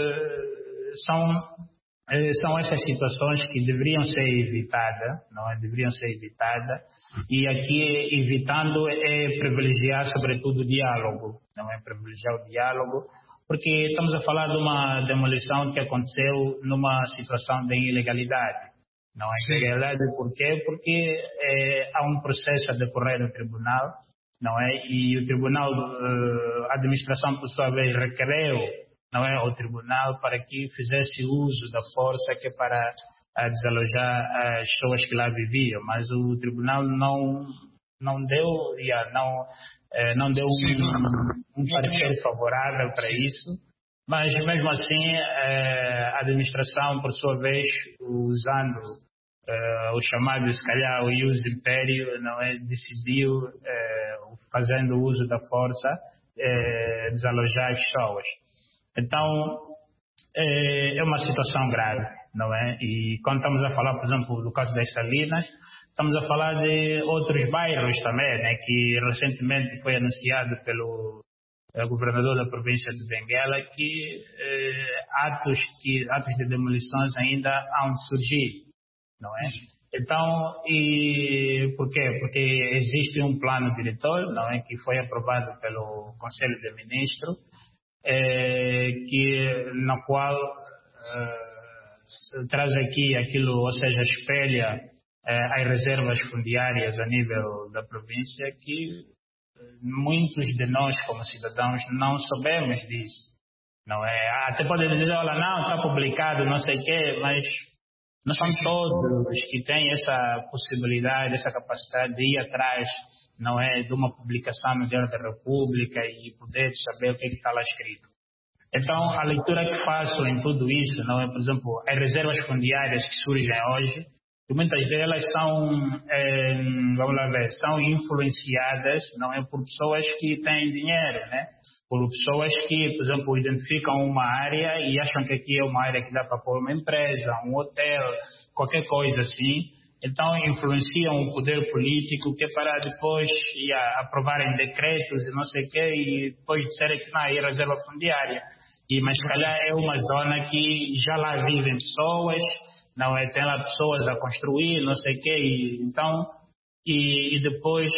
são, são essas situações que deveriam ser evitadas, não é? Deveriam ser evitadas. E aqui, evitando, é privilegiar, sobretudo, o diálogo, não é? Privilegiar o diálogo, porque estamos a falar de uma demolição que aconteceu numa situação de ilegalidade. Não é ilegalidade por quê? Porque é, há um processo a decorrer no tribunal, não é? E o tribunal, a administração, por sua vez, requereu, não é, ao tribunal para que fizesse uso da força que é para a desalojar as pessoas que lá viviam, mas o tribunal não não deu, yeah, não eh, não deu um, um parecer favorável para isso, mas mesmo assim eh, a administração, por sua vez, usando eh, o chamado, se calhar, o ius império, não é, decidiu, eh, fazendo uso da força, eh, desalojar as pessoas. Então é, é uma situação grave, não é? E quando estamos a falar, por exemplo, do caso das Salinas, estamos a falar de outros bairros também, né, que recentemente foi anunciado pelo eh, governador da província de Benguela que, eh, atos, que atos de demolições ainda hão de surgir, não é? Então, e por quê? Porque existe um plano diretor, não é, que foi aprovado pelo Conselho de Ministros, eh, que na qual eh, traz aqui aquilo, ou seja, espelha as reservas fundiárias a nível da província, que muitos de nós como cidadãos não sabemos disso, não é? Até podem dizer, olha, não, está publicado, não sei o quê, mas não são todos que têm essa possibilidade, essa capacidade de ir atrás, não é, de uma publicação no Diário da República e poder saber o que, é que está lá escrito. Então, a leitura que faço em tudo isso, não é, por exemplo, as reservas fundiárias que surgem hoje, e muitas delas são, é, vamos lá ver, são influenciadas, não é, por pessoas que têm dinheiro, né? Por pessoas que, por exemplo, identificam uma área e acham que aqui é uma área que dá para pôr uma empresa, um hotel, qualquer coisa assim, Então influenciam o poder político que é para depois yeah, aprovarem decretos e não sei o quê e depois disserem que não, é reserva fundiária. E, mas se calhar é uma zona que já lá vivem pessoas, não é? Tem lá pessoas a construir, não sei o quê. E, então, e, e depois,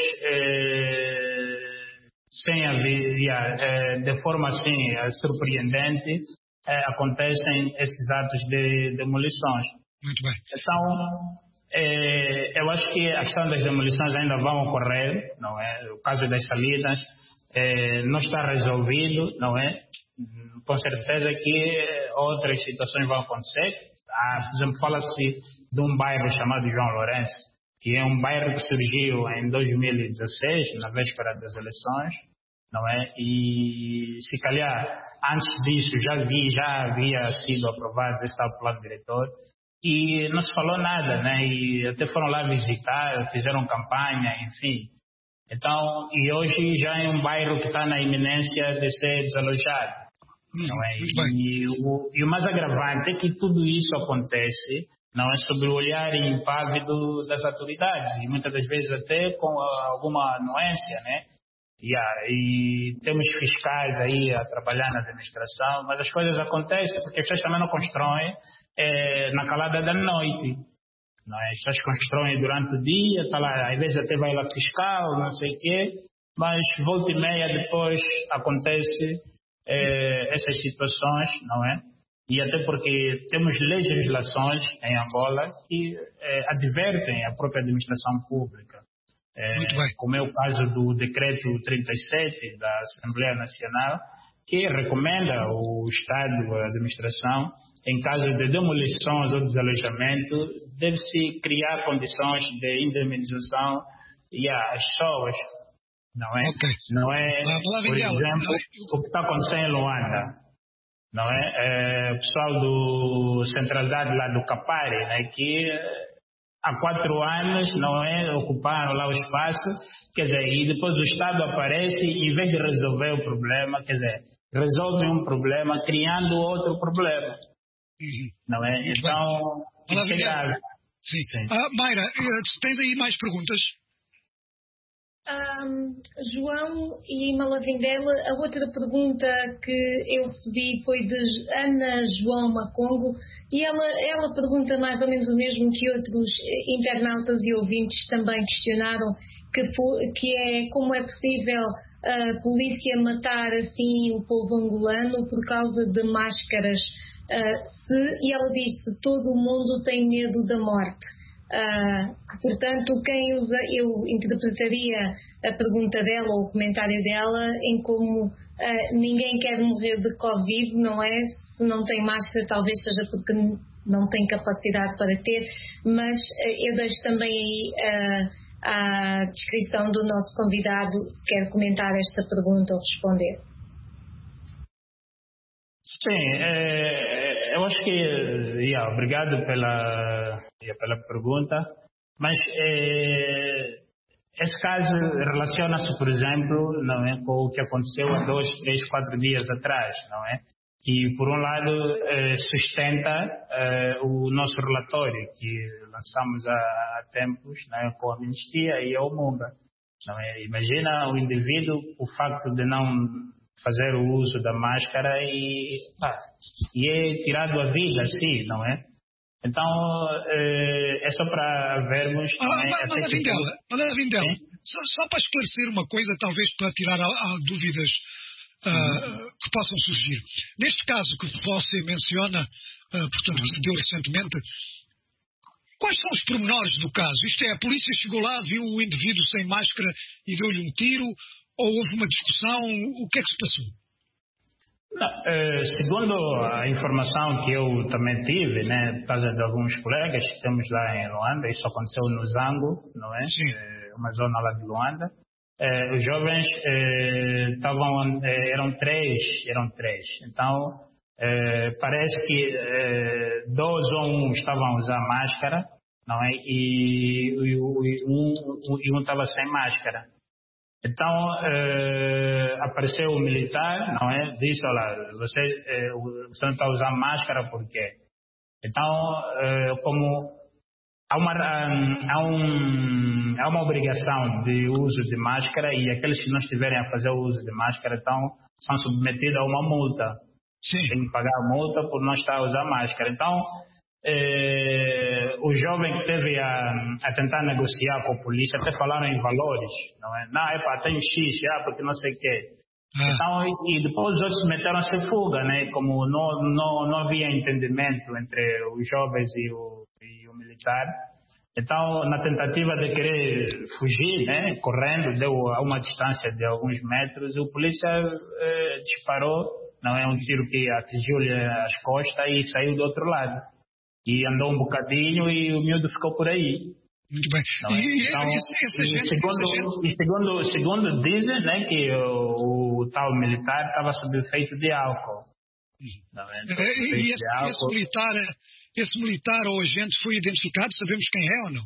eh, sem haver, yeah, eh, de forma assim surpreendente, eh, acontecem esses atos de demolições. Muito bem. Então, É, eu acho que a questão das demolições ainda vão ocorrer, não é? O caso das salinas é, não está resolvido, não é? Com certeza que outras situações vão acontecer. Ah, por exemplo, fala-se de um bairro chamado João Lourenço, que é um bairro que surgiu em dois mil e dezesseis, na véspera das eleições, não é? E se calhar antes disso já, vi, já havia sido aprovado esse tal plano diretor. E não se falou nada, né? E até foram lá visitar, fizeram campanha, enfim. Então, e hoje já é um bairro que está na iminência de ser desalojado. Hum, não é? E o, e o mais agravante é que tudo isso acontece, não é, sob o olhar impávido das autoridades. E muitas das vezes até com alguma anuência, né? Yeah, e temos fiscais aí a trabalhar na administração, mas as coisas acontecem porque as pessoas também não constroem é, na calada da noite. Não é? As pessoas constroem durante o dia, tá lá, às vezes até vai lá fiscal, não sei o quê, mas volta e meia depois acontece é, essas situações, não é? E até porque temos legislações em Angola que é, advertem a própria administração pública. É, como é o caso do decreto trinta e sete da Assembleia Nacional, que recomenda o Estado, a administração, em caso de demolições ou desalojamento, deve-se criar condições de indemnização e às pessoas, não é? Okay. Não é, por exemplo, o que está acontecendo em Luanda, não é? É o pessoal do centralidade lá do Capari, né, que há quatro anos, não é, ocuparam lá o espaço, quer dizer, e depois o Estado aparece e em vez de resolver o problema, quer dizer, resolve um problema criando outro problema, uhum. Não é? Muito então, é grave. Sim. Sim. Ah, Mayra, tens aí mais perguntas? Um, João e Malavindela, a outra pergunta que eu recebi foi de Ana João Macongo e ela, ela pergunta mais ou menos o mesmo que outros internautas e ouvintes também questionaram, que, foi, que é como é possível a polícia matar assim o povo angolano por causa de máscaras, uh, se, e ela diz se todo o mundo tem medo da morte. Uh, que, portanto, quem usa, eu interpretaria a pergunta dela ou o comentário dela em como uh, ninguém quer morrer de Covid, não é? Se não tem máscara, talvez seja porque não tem capacidade para ter, mas uh, eu deixo também aí uh, a descrição do nosso convidado, se quer comentar esta pergunta ou responder. Sim, é, eu acho que, yeah, obrigado pela, yeah, pela pergunta, mas é, esse caso relaciona-se, por exemplo, não é, com o que aconteceu há dois, três, quatro dias atrás, não é? Que, por um lado, é, sustenta é, o nosso relatório que lançamos há, há tempos, não é, com a Amnistia e a Omumba, não é? Imagina o indivíduo, o facto de não fazer o uso da máscara e, ah, e é tirado a vida, assim, não é? Então, é, é só para vermos... Ah, mas, mas, que... Vindela, mas, Vindela, só, só para esclarecer uma coisa, talvez para tirar a, a dúvidas uh, uhum. que possam surgir. Neste caso que você menciona, uh, portanto, que se deu recentemente, quais são os pormenores do caso? Isto é, a polícia chegou lá, viu o indivíduo sem máscara e deu-lhe um tiro, ou houve uma discussão? O que é que se passou? Não, eh, segundo a informação que eu também tive, né, por causa de alguns colegas que temos lá em Luanda, isso aconteceu no Zango, não é? Eh, uma zona lá de Luanda. Eh, os jovens estavam, eh, eh, eram três, eram três. Então, eh, parece que eh, dois ou um estavam a usar máscara, não é? E, e, e um e um estava sem máscara. Então, eh, apareceu o militar, não é? Disse, olha, você, eh, você não está usando máscara por quê? Então, eh, como há uma, há, um, há uma obrigação de uso de máscara e aqueles que não estiverem a fazer o uso de máscara então, são submetidos a uma multa. Sim. Tem que pagar a multa por não estar a usar máscara. Então, eh, o jovem que teve a, a tentar negociar com a polícia, até falaram em valores. Não é? Não, é pá, tem X, ah, porque não sei o quê. Ah. Então, e, e depois os outros meteram-se em fuga, né? Como não, não, não havia entendimento entre os jovens e o, e o militar. Então, na tentativa de querer fugir, né? Correndo, deu a uma distância de alguns metros, o polícia eh, disparou, não é um tiro que atingiu-lhe as costas e saiu do outro lado. E andou um bocadinho e o miúdo ficou por aí. Muito bem. É? E, então, essa, essa gente, segundo, essa gente... segundo, segundo dizem, né, que o, o tal militar estava sob efeito de álcool. Não é? Então, e e esse, álcool. esse militar, esse militar ou agente foi identificado? Sabemos quem é ou não?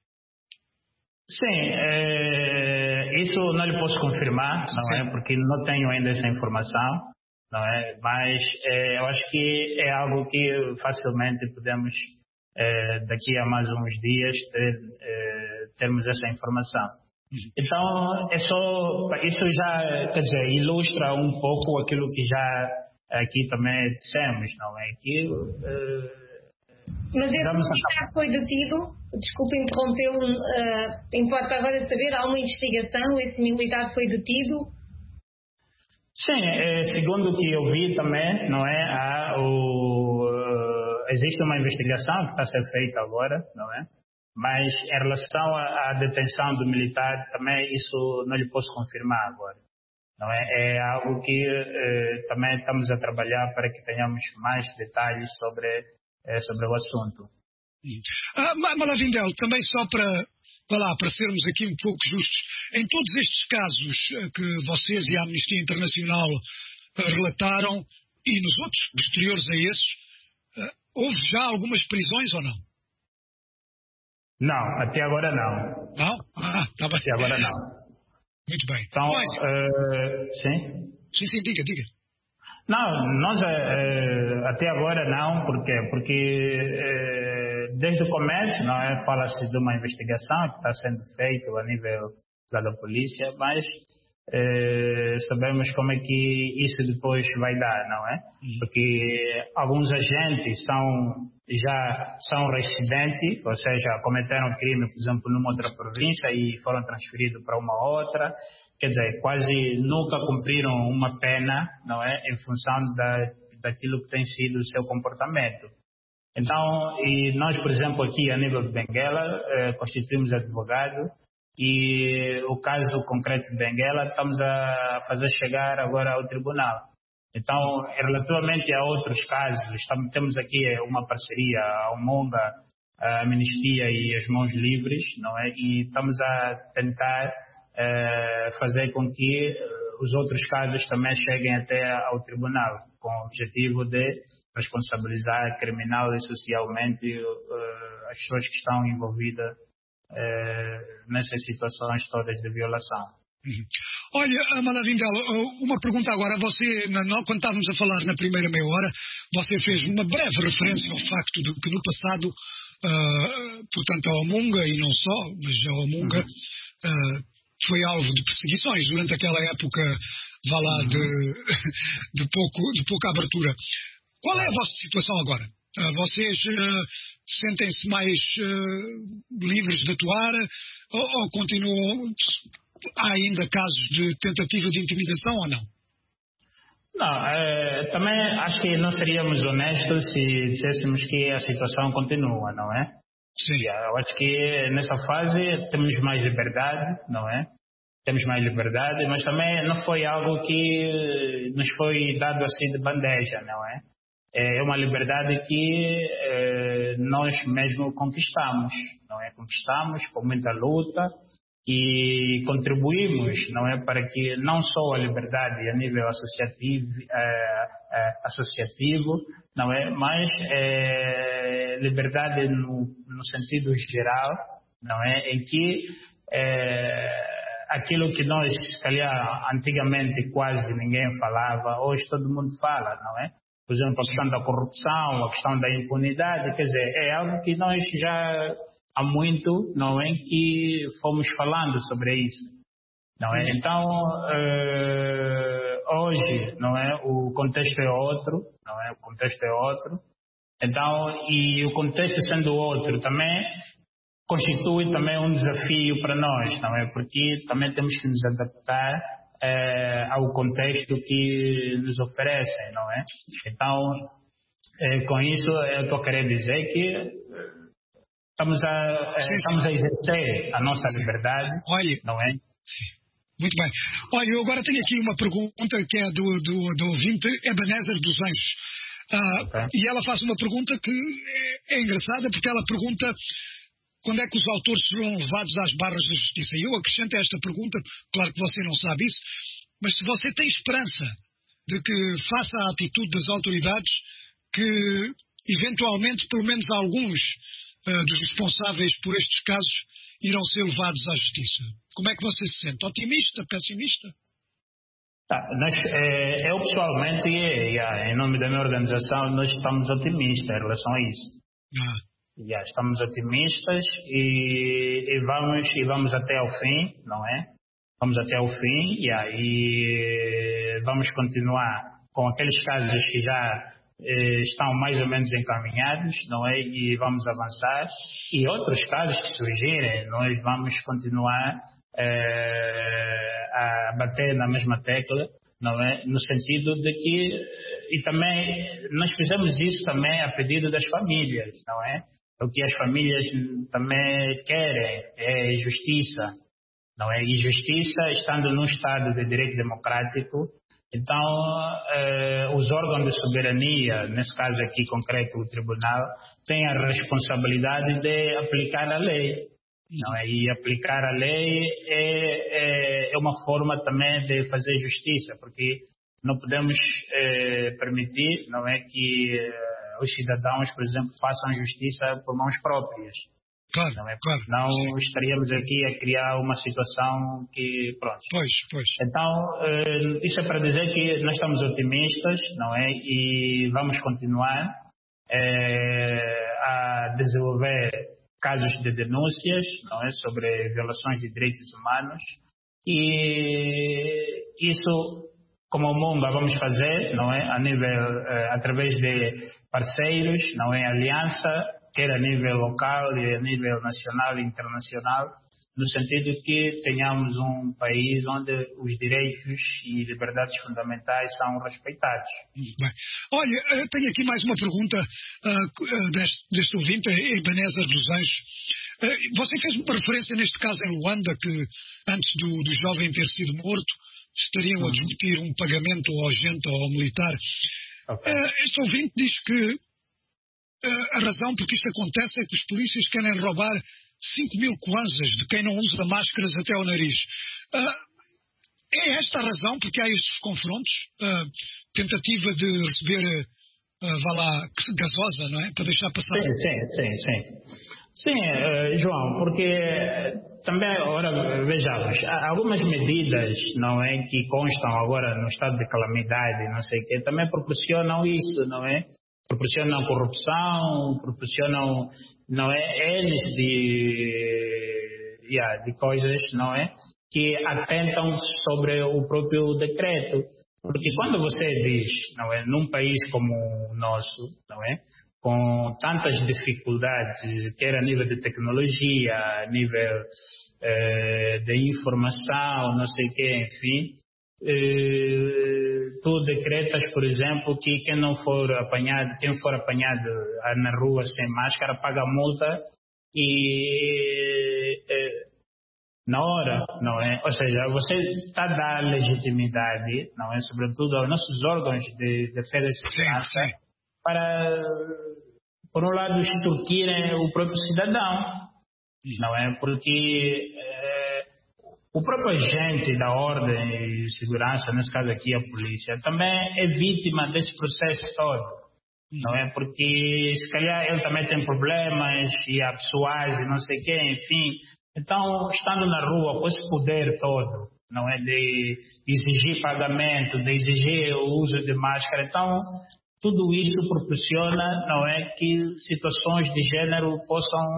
Sim, é, isso não lhe posso confirmar, não é? Porque não tenho ainda essa informação. Não é? Mas é, eu acho que é algo que facilmente podemos, é, daqui a mais uns dias, ter, é, termos essa informação. Então, é só, isso já, quer dizer, ilustra um pouco aquilo que já aqui também dissemos, não é? Que, é, Mas esse militar foi detido, desculpe interrompê-lo, uh, importa agora saber, há uma investigação, esse militar foi detido? Sim, é, segundo o que eu vi também, não é? Há o, uh, existe uma investigação que está a ser feita agora, não é? Mas em relação à, à detenção do militar, também isso não lhe posso confirmar agora, não é? É algo que uh, também estamos a trabalhar para que tenhamos mais detalhes sobre, uh, sobre o assunto. Ah, Malavindel, também só para... Para lá, para sermos aqui um pouco justos, em todos estes casos que vocês e a Amnistia Internacional relataram, e nos outros posteriores a esses, houve já algumas prisões ou não? Não, até agora não. Não? Ah, está bem. Até agora não. Muito bem. Então, Mas, uh, sim? Sim, sim, diga, diga. Não, nós uh, até agora não, por quê? Porque... Uh, Desde o começo, não é? Fala-se de uma investigação que está sendo feita a nível da polícia, mas eh, sabemos como é que isso depois vai dar, não é? Porque alguns agentes são, já são residentes, ou seja, cometeram crime, por exemplo, numa outra província e foram transferidos para uma outra. Quer dizer, quase nunca cumpriram uma pena, não é? Em função da, daquilo que tem sido o seu comportamento. Então, e nós, por exemplo, aqui a nível de Benguela, eh, constituímos advogado e o caso concreto de Benguela estamos a fazer chegar agora ao tribunal. Então, relativamente a outros casos, estamos, temos aqui uma parceria, a Umonga, a Amnistia e as Mãos Livres, não é? E estamos a tentar eh, fazer com que os outros casos também cheguem até ao tribunal, com o objetivo de responsabilizar criminal e socialmente uh, as pessoas que estão envolvidas uh, nessas situações todas de violação. Uhum. Olha, Malavindel, uma pergunta agora. Você, quando estávamos a falar na primeira meia hora, você fez uma breve referência ao facto de que no passado, uh, portanto, a Umonga, e não só, mas a Umonga uhum. uh, foi alvo de perseguições durante aquela época, vá lá, uhum. de, de, pouco, de pouca abertura. Qual é a vossa situação agora? Uh, vocês uh, sentem-se mais uh, livres de atuar ou, ou continuam... Há ainda casos de tentativa de intimidação ou não? Não, é, também acho que não seríamos honestos se disséssemos que a situação continua, não é? Sim. Eu acho que nessa fase temos mais liberdade, não é? Temos mais liberdade, mas também não foi algo que nos foi dado assim de bandeja, não é? É uma liberdade que é, nós mesmo conquistamos, não é? Conquistamos com muita luta e contribuímos, não é, para que não só a liberdade a nível associativo, é, é, associativo não é, mas é, liberdade no, no sentido geral, não é, em que é, aquilo que nós, se calhar, antigamente quase ninguém falava, hoje todo mundo fala, não é? Por exemplo, a questão da corrupção, a questão da impunidade, quer dizer, é algo que nós já há muito, não é, que fomos falando sobre isso, não é? Então, uh, hoje, não é, o contexto é outro, não é? O contexto é outro. Então, e o contexto sendo outro também constitui também um desafio para nós, não é? Porque também temos que nos adaptar eh, ao contexto que nos oferecem, não é? Então, eh, com isso eu estou querendo dizer que eh, estamos a, eh, estamos a exercer a nossa liberdade, Olha, não é? Sim. Muito bem. Olha, eu agora tenho aqui uma pergunta que é do, do, do ouvinte Ebenezer dos Anjos. Ah, okay. E ela faz uma pergunta que é, é engraçada, porque ela pergunta quando é que os autores serão levados às barras da justiça. E eu acrescento a esta pergunta, claro que você não sabe isso, mas se você tem esperança de que, face à atitude das autoridades, que eventualmente pelo menos alguns uh, dos responsáveis por estes casos irão ser levados à justiça. Como é que você se sente? Otimista? Pessimista? Ah, nós, eh, eu pessoalmente, yeah, em nome da minha organização, nós estamos otimistas em relação a isso. Ah. Yeah, estamos otimistas e, e, vamos, e vamos até ao fim, não é? Vamos até ao fim yeah, e vamos continuar com aqueles casos que já eh, estão mais ou menos encaminhados, não é? E vamos avançar. E outros casos que surgirem, nós vamos continuar eh, a bater na mesma tecla, não é? No sentido de que, e também, nós fizemos isso também a pedido das famílias, não é? O que as famílias também querem é justiça, não é? E justiça, estando num Estado de direito democrático, então eh, os órgãos de soberania, nesse caso aqui concreto o Tribunal, têm a responsabilidade de aplicar a lei. Não é? E aplicar a lei é, é, é uma forma também de fazer justiça, porque não podemos é, permitir, não é, que é, os cidadãos, por exemplo, façam justiça por mãos próprias. Claro, não é? claro. Não estaríamos aqui a criar uma situação que, pronto. Pois, pois. Então, é, isso é para dizer que nós estamos otimistas, não é? E vamos continuar é, a desenvolver casos de denúncias, não é, sobre violações de direitos humanos, e isso, como o Munga, vamos fazer, não é, a nível, eh, através de parceiros, não é, aliança, quer a nível local e a nível nacional e internacional, no sentido que tenhamos um país onde os direitos e liberdades fundamentais são respeitados. Bem. Olha, tenho aqui mais uma pergunta uh, deste, deste ouvinte, Ebenezer dos Anjos. Uh, você fez uma referência neste caso em Luanda, que antes do, do jovem ter sido morto, estariam uhum. a discutir um pagamento ao agente ou ao militar. Okay. Uh, este ouvinte diz que uh, a razão por que isto acontece é que os polícias querem roubar cinco mil kwanzas de quem não usa máscaras até ao nariz. Uh, é esta a razão porque há estes confrontos? Uh, tentativa de receber, uh, vá lá, gasosa, não é? Para deixar passar... Sim, sim, sim. Sim, sim uh, João, porque também, ora, vejamos, há algumas medidas, não é, que constam agora no estado de calamidade, não sei o quê, também proporcionam isso, não é? Proporcionam corrupção, proporcionam, não é, N de, yeah, de coisas, não é, que atentam sobre o próprio decreto. Porque quando você diz, não é, num país como o nosso, não é, com tantas dificuldades, quer a nível de tecnologia, a nível eh, de informação, não sei o quê, enfim, eh, tu decretas, por exemplo, que quem não for apanhado, quem for apanhado na rua sem máscara paga multa e eh, na hora, não é? Ou seja, você está a dar legitimidade, não é? Sobretudo aos nossos órgãos de defesa e segurança, sim, sim, para, por um lado, extorquirem o próprio cidadão, não é? Porque eh, o próprio agente da ordem e segurança, nesse caso aqui a polícia, também é vítima desse processo todo, não é? Porque se calhar ele também tem problemas e há pessoais e não sei quem, enfim. Então, estando na rua com esse poder todo, não é, de exigir pagamento, de exigir o uso de máscara, então tudo isso proporciona, não é, que situações de género possam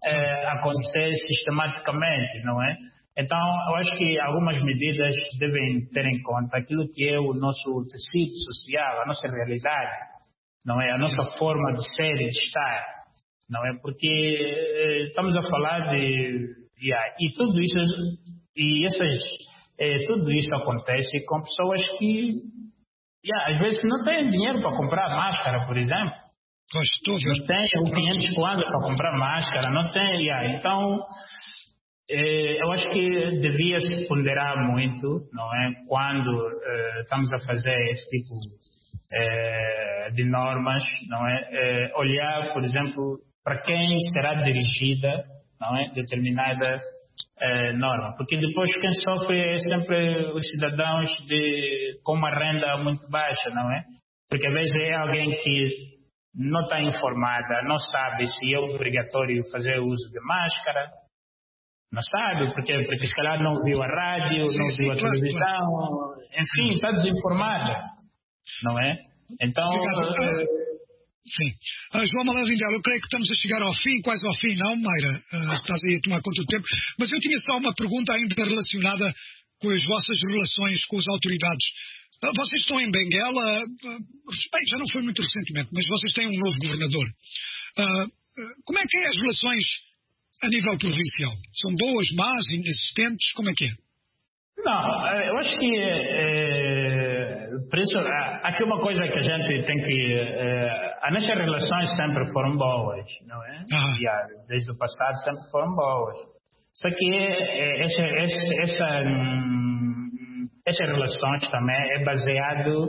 é, acontecer sistematicamente, não é? Então, eu acho que algumas medidas devem ter em conta aquilo que é o nosso tecido social, a nossa realidade, não é? A nossa forma de ser e de estar, não é? Porque eh, estamos a falar de... Yeah, e tudo isso, e essas, eh, tudo isso acontece com pessoas que, yeah, às vezes, não têm dinheiro para comprar máscara, por exemplo. Não tem quinhentos kwanza para comprar máscara, não tem. Yeah, então... eu acho que devia-se ponderar muito, não é? Quando eh, estamos a fazer esse tipo eh, de normas, não é? Eh, olhar, por exemplo, para quem será dirigida, não é? Determinada eh, norma, porque depois quem sofre é sempre os cidadãos de com uma renda muito baixa, não é? Porque às vezes é alguém que não está informada, não sabe se é obrigatório fazer uso de máscara. Não sabe, porque, porque se calhar não viu a rádio, sim, não sim, viu a claro, televisão, claro. Enfim, está desinformada, não é? Então... Uh, sim. Uh, João Manuel Vindel, eu creio que estamos a chegar ao fim, quase ao fim, não, Mayra? Uh, estás aí a tomar conta do tempo. Mas eu tinha só uma pergunta ainda relacionada com as vossas relações com as autoridades. Uh, vocês estão em Benguela, uh, bem, já não foi muito recentemente, mas vocês têm um novo governador. Uh, uh, como é que é as relações a nível provincial? São boas, más, inexistentes? Como é que é? Não, eu acho que é, por isso, há aqui uma coisa que a gente tem que é, as nossas relações sempre foram boas, não é? Ah. E, desde o passado sempre foram boas. Só que é, essa, essa, essa, essas relações também é baseado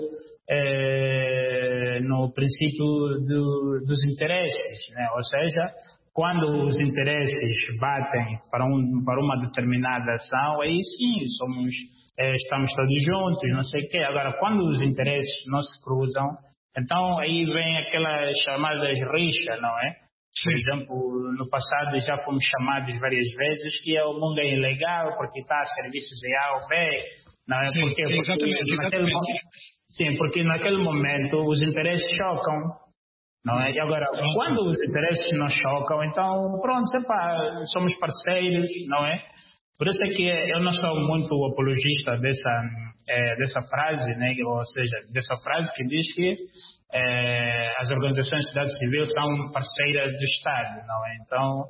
é, no princípio do, dos interesses, né? Ou seja, quando os interesses batem para, um, para uma determinada ação, aí sim, somos, é, estamos todos juntos, não sei o quê. Agora, quando os interesses não se cruzam, então aí vem aquelas chamadas rixas, não é? Sim. Por exemplo, no passado já fomos chamados várias vezes que o mundo é ilegal porque está a serviços de A ou B, não é? Sim, porque, sim, exatamente, porque exatamente. Naquele, sim, porque naquele momento os interesses chocam. Não é? E agora, quando os interesses não chocam, então, pronto, epa, somos parceiros, não é? Por isso é que eu não sou muito apologista dessa, é, dessa frase, né? Ou seja, dessa frase que diz que é, as organizações de sociedade civil são parceiras do Estado, não é? Então,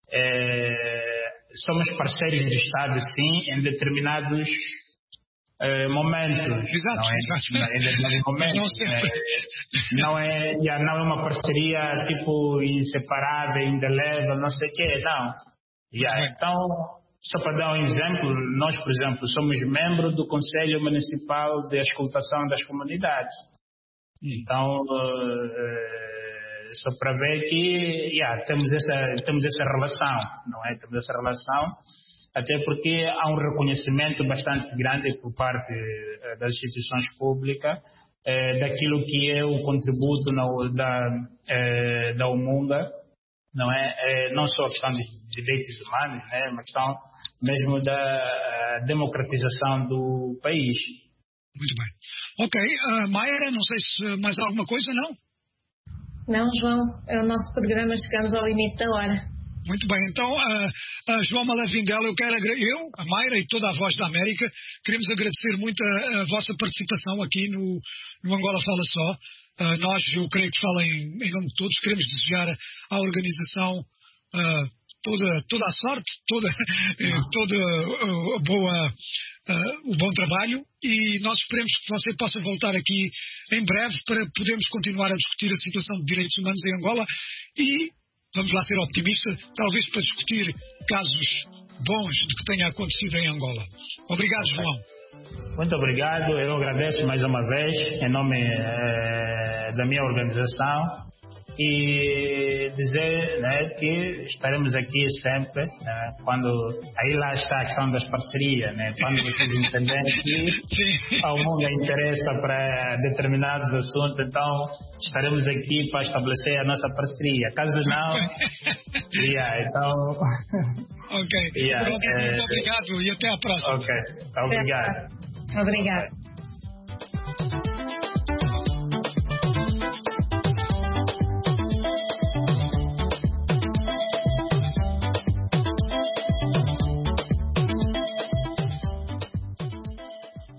é, somos parceiros do Estado, sim, em determinados Uh, momentos. Exato, não é? exato. Em momentos, não, sempre. Não, é, já não é uma parceria tipo inseparável, indelével, não sei o quê, não. Já, então, só para dar um exemplo, nós, por exemplo, somos membros do Conselho Municipal de Escutação das Comunidades. Então, uh, uh, só para ver que já, temos, essa, temos essa relação, não é? Temos essa relação. Até porque há um reconhecimento bastante grande por parte eh, das instituições públicas eh, daquilo que é o contributo na, da, eh, da Umunga, não é? Eh, não só a questão dos direitos humanos, né? Mas questão mesmo da democratização do país. Muito bem. Ok, uh, Mayra, não sei se mais alguma coisa, não? Não, João, é o nosso programa, chegamos ao limite da hora. Muito bem, então, uh, uh, João Manuel Vindel, eu quero eu, a Mayra e toda a Voz da América, queremos agradecer muito a, a vossa participação aqui no, no Angola Fala Só. Uh, nós, eu creio que falo em, em nome de todos, queremos desejar à organização uh, toda, toda a sorte, toda, toda uh, boa, uh, o bom trabalho, e nós esperemos que você possa voltar aqui em breve para podermos continuar a discutir a situação de direitos humanos em Angola e vamos lá ser otimistas, talvez para discutir casos bons de que tenha acontecido em Angola. Obrigado, João. Muito obrigado. Eu agradeço mais uma vez em nome eh, da minha organização e dizer, né, que estaremos aqui sempre, né, quando aí lá está a questão das parcerias, né, quando vocês entenderem que ao mundo interessa para determinados assuntos, então estaremos aqui para estabelecer a nossa parceria. Caso não, yeah, então ok, yeah, muito é, obrigado e até a próxima. Ok, obrigado. Obrigado.